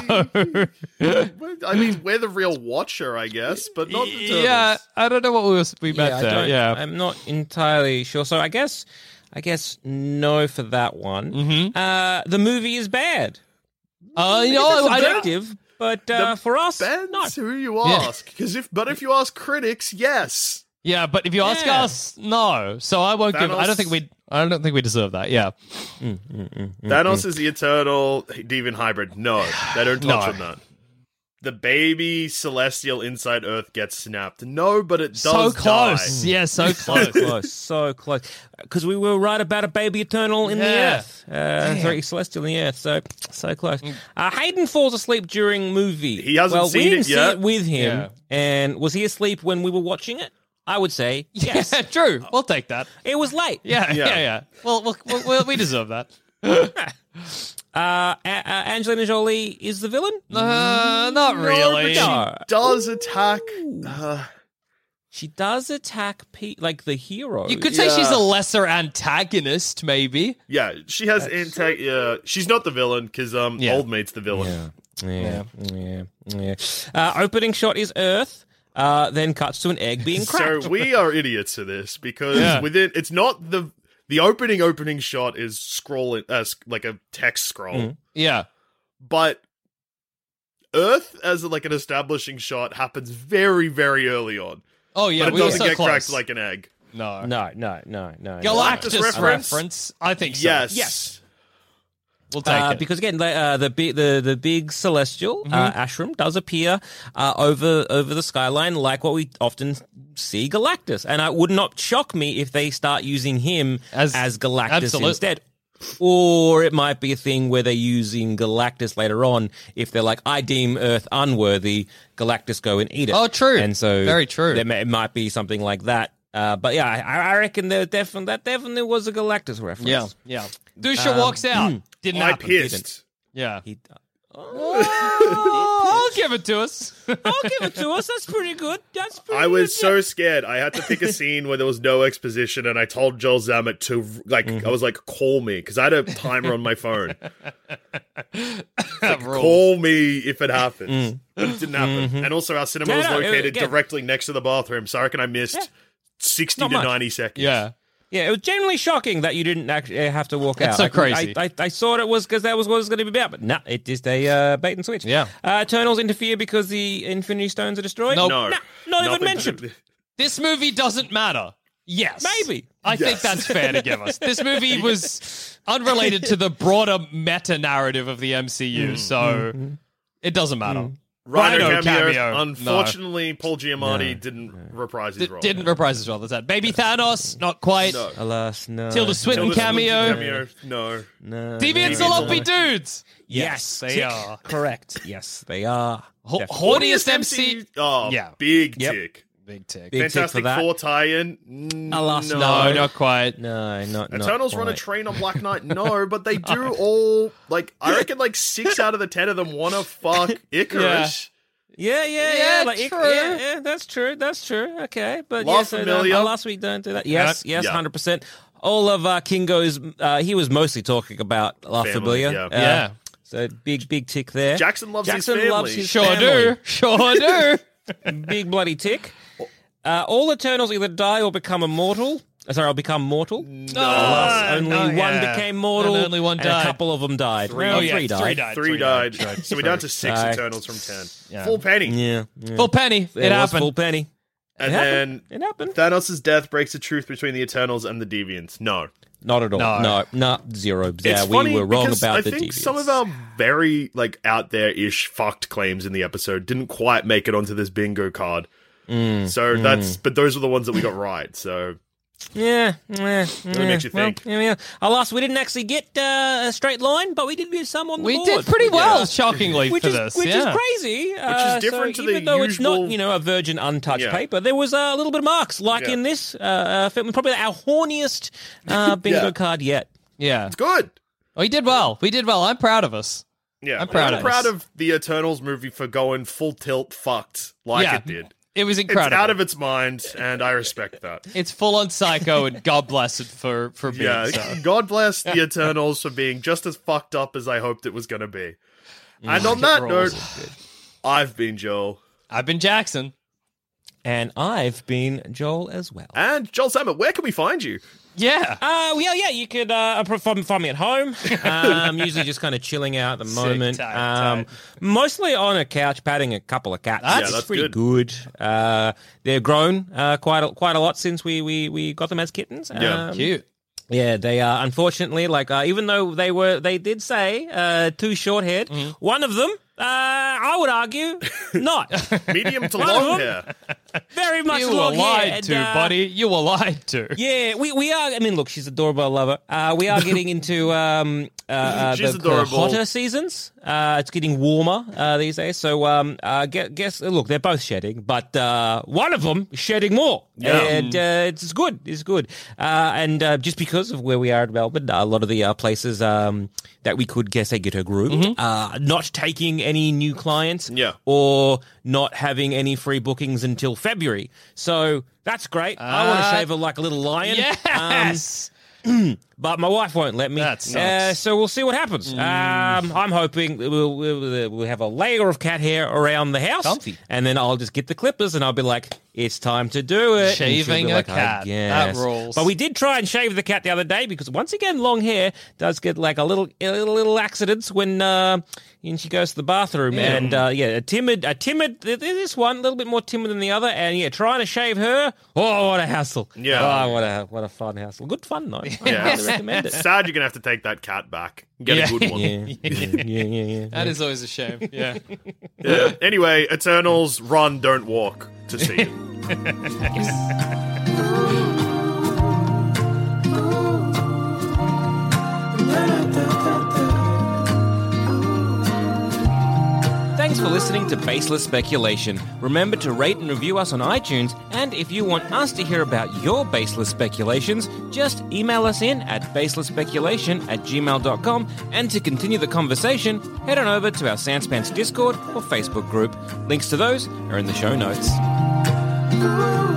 I mean, we're the real Watcher, I guess, but not the Turtles. yeah, I don't know what we, was, we meant I there. don't- Yeah. I'm not entirely sure. So I guess, I guess no for that one. Mm-hmm. Uh, the movie is bad. Uh, you It's know, I don't. subjective, but uh, for us, Depends no. who you Yeah. ask. Because if, but if you ask critics, yes. Yeah, but if you ask Yeah. us, no. So I won't give. I don't Thanos- think we. I don't think we deserve that. Yeah. Thanos is the Eternal Deviant Hybrid. No, they don't touch No. on that. The baby Celestial inside Earth gets snapped. No, but it does So close. die. Yeah, so so close. close, so close. Because we were right about a baby eternal in the Yeah. earth. Uh, sorry, celestial in the earth. So, so close. Uh, Hayden falls asleep during movie. He hasn't well, seen we didn't it see yet. it with him. Yeah. And was he asleep when we were watching it? I would say yes. Yeah, true. We'll take that. It was late. Yeah, yeah, Yeah. yeah. Well, we'll, we'll, we'll we deserve that. Uh, A- uh, Angelina Jolie is the villain. Uh, not really. No. Does attack. Uh, She does attack Pete like the hero. You could say Yeah. she's a lesser antagonist, maybe. yeah, she has intake. Yeah, she's not the villain because um, Yeah. Old Mate's the villain. Yeah, yeah, yeah. Uh, opening shot is Earth. Uh, then cuts to an egg being cracked. So we are idiots for this because Yeah. within it's not the the opening opening shot is scrolling uh, sc- like a text scroll, Mhm. Yeah. but Earth as like an establishing shot happens very very early on, Oh yeah, but it we were doesn't so get close. cracked like an egg. no. No, no, no, no. no. Galactus Galactus reference? reference? I think so. Yes, Yes. We'll take Uh, it. because again, the, uh, the big the, the big celestial uh, Ashram does appear uh, over over the skyline, like what we often see Galactus, and it would not shock me if they start using him As- as, Galactus absolutely. instead. Or it might be a thing where they're using Galactus later on. If they're like, I deem Earth unworthy, Galactus go and eat it. Oh, true. And so Very true. There may, it might be something like that. Uh, but yeah, I, I reckon there definitely that definitely was a Galactus reference. yeah, yeah. Dusha walks out. Didn't I happen. pissed. Yeah. He, Oh, I'll give it to us. I'll give it to us. That's pretty good. That's pretty I was good. so scared. I had to pick a scene where there was no exposition, and I told Joel Zammett to like. Mm-hmm. I was like, "Call me," because I had a timer on my phone. Rules. Call me if it happens. But it didn't happen. And also, our cinema Mm. Mm-hmm. No, was no, located again- directly next to the bathroom, so I reckon I missed sixty Not to much. ninety seconds. Yeah. Yeah, it was genuinely shocking that you didn't actually have to walk That's out. so I couldn't- crazy. I, I, I thought it was because that was what it was going to be about, but nah, it just a uh, bait and switch. Yeah. Uh, Eternals interfere because the Infinity Stones are destroyed. Nope. No, Nah, not even Nothing to mentioned. do with- This movie doesn't matter. Yes. Maybe. I think Yes. that's fair to give us. This movie was unrelated to the broader meta narrative of the M C U, so it doesn't matter. Rhino, Rhino cameo. cameo. Unfortunately, Paul Giamatti didn't reprise his D- role. didn't reprise as well. That's that. Baby Thanos, not quite. No. Alas, no. Tilda Swinton Tilda Swinton cameo. cameo. No. No. Deviants no. are lumpy dudes. Yes, they tick. are. Correct. Yes, they are. Ho- Definitely. horniest M C. Oh, Yeah. big Yep. tick. Big tick. Big tick for Fantastic that. Four tie-in. Mm, Alas, no. No, not quite. No, not not Eternals run a quite. train on Black Knight. No, but they do all like I reckon like six out of the ten of them want to fuck Icarus. Yeah, yeah, Yeah, yeah. Like, it- true. yeah, yeah, that's true. That's true. Okay, but La yes, uh, Familia. uh, last week don't do that. Yes, yes, Yeah. hundred percent. All of uh, Kingo's, uh, he was mostly talking about La Family, Familia. yeah. Uh, Yeah. So big, big tick there. Jackson loves his Jackson family. loves his Sure family. do. Sure do. Big bloody tick. Uh, all Eternals either die or become immortal. Sorry, I'll become mortal. No, Alas, only no, one yeah. became mortal. And only one and died. a couple of them died. Three. Oh, Oh, yeah, three died. three died. Three died. So we're down to six Aye. Eternals from ten. Yeah. Full penny. Yeah, yeah. Full penny. It, It, was happened. full penny. And it happened. then It happened. Thanos' death breaks the truth between the Eternals and the Deviants. No. Not at all. No. No, no, zero. It's Yeah, funny we were wrong because about I the think deviants. some of our very like out there-ish fucked claims in the episode didn't quite make it onto this bingo card. Mm, So that's, but those were the ones that we got right. So Yeah, yeah, Really makes you well, think. yeah, yeah. Alas, we didn't actually get uh, a straight line, but we did get some on the We board. did pretty well, Yeah. shockingly, Which for is this. which yeah. is crazy. Which is different to the even though it's usual- not, you know, a virgin untouched Yeah. paper, there was a little bit of marks, like Yeah. in this uh, uh, film, probably our horniest uh, bingo Yeah. card yet. Yeah. good. We did well. We did well. I'm proud of us. Yeah, I'm proud I'm of proud us. of the Eternals movie for going full tilt fucked like Yeah. it did. It was It's incredible. out of its mind, and I respect that. It's full on psycho, and God bless it for, for being Yeah, so. God bless the Eternals for being just as fucked up as I hoped it was going to be. And on that rules. note, I've been Joel. I've been Jackson. And I've been Joel as well. And Joel Samet, where can we find you? Yeah. Uh, well, yeah, yeah, you could uh, find, find me at home. Um, usually just kind of chilling out at the Sick, moment. tight, um, tight. Mostly on a couch, patting a couple of cats. That's- It's Yeah, that's pretty good. good. Uh, they've grown uh, quite a, quite a lot since we, we, we got them as kittens. Yeah. Um, Cute. Yeah, they are. Unfortunately, like uh, even though they were, they did say uh, two short haired. Mm-hmm. One of them, uh, I would argue, not Medium to One of long them. hair. very much You were long lied hair. to, and, uh, buddy. You were lied to. Yeah, we, we are. I mean, look, she's adorable. I love her. Uh, we are getting into um, uh, uh, She's the, the adorable. hotter seasons. Uh, it's getting warmer uh, these days. So, um, uh, guess, guess, look, they're both shedding, but uh, one of them is shedding more. Yeah. And uh, it's good. It's good. Uh, and uh, just because of where we are in Melbourne, a lot of the uh, places um, that we could guess they get her groomed, uh, not taking any new clients Yeah. or not having any free bookings until February. So that's great. I want to Uh, shave her like a little lion. Yes. Um, but my wife won't let me. That sucks. Uh, so we'll see what happens. Um, I'm hoping we'll, we'll, we'll have a layer of cat hair around the house. Comfy. And then I'll just get the clippers and I'll be like, it's time to do it. And she'll Shaving be a like, I cat. guess. That rules. But we did try and shave the cat the other day because once again, long hair does get like a little, a little, little accidents when, uh, when she goes to the bathroom. Yeah. And uh, yeah, a timid, a timid, this one a little bit more timid than the other. And yeah, trying to shave her. Oh, what a hassle. Yeah. Oh, what a, what a fun hassle. Good fun though. I Yeah. highly recommend it. Sad you're going to have to take that cat back. Get Yeah. a good one. Yeah, yeah, yeah, yeah, yeah. That is always a shame. Yeah. Yeah. Anyway, Eternals, run, don't walk to see it. Thanks for listening to Baseless Speculation. Remember to rate and review us on iTunes, and if you want us to hear about your baseless speculations, just email us in at baselessspeculation at gmail dot com, and to continue the conversation, head on over to our Sanspants Discord or Facebook group. Links to those are in the show notes.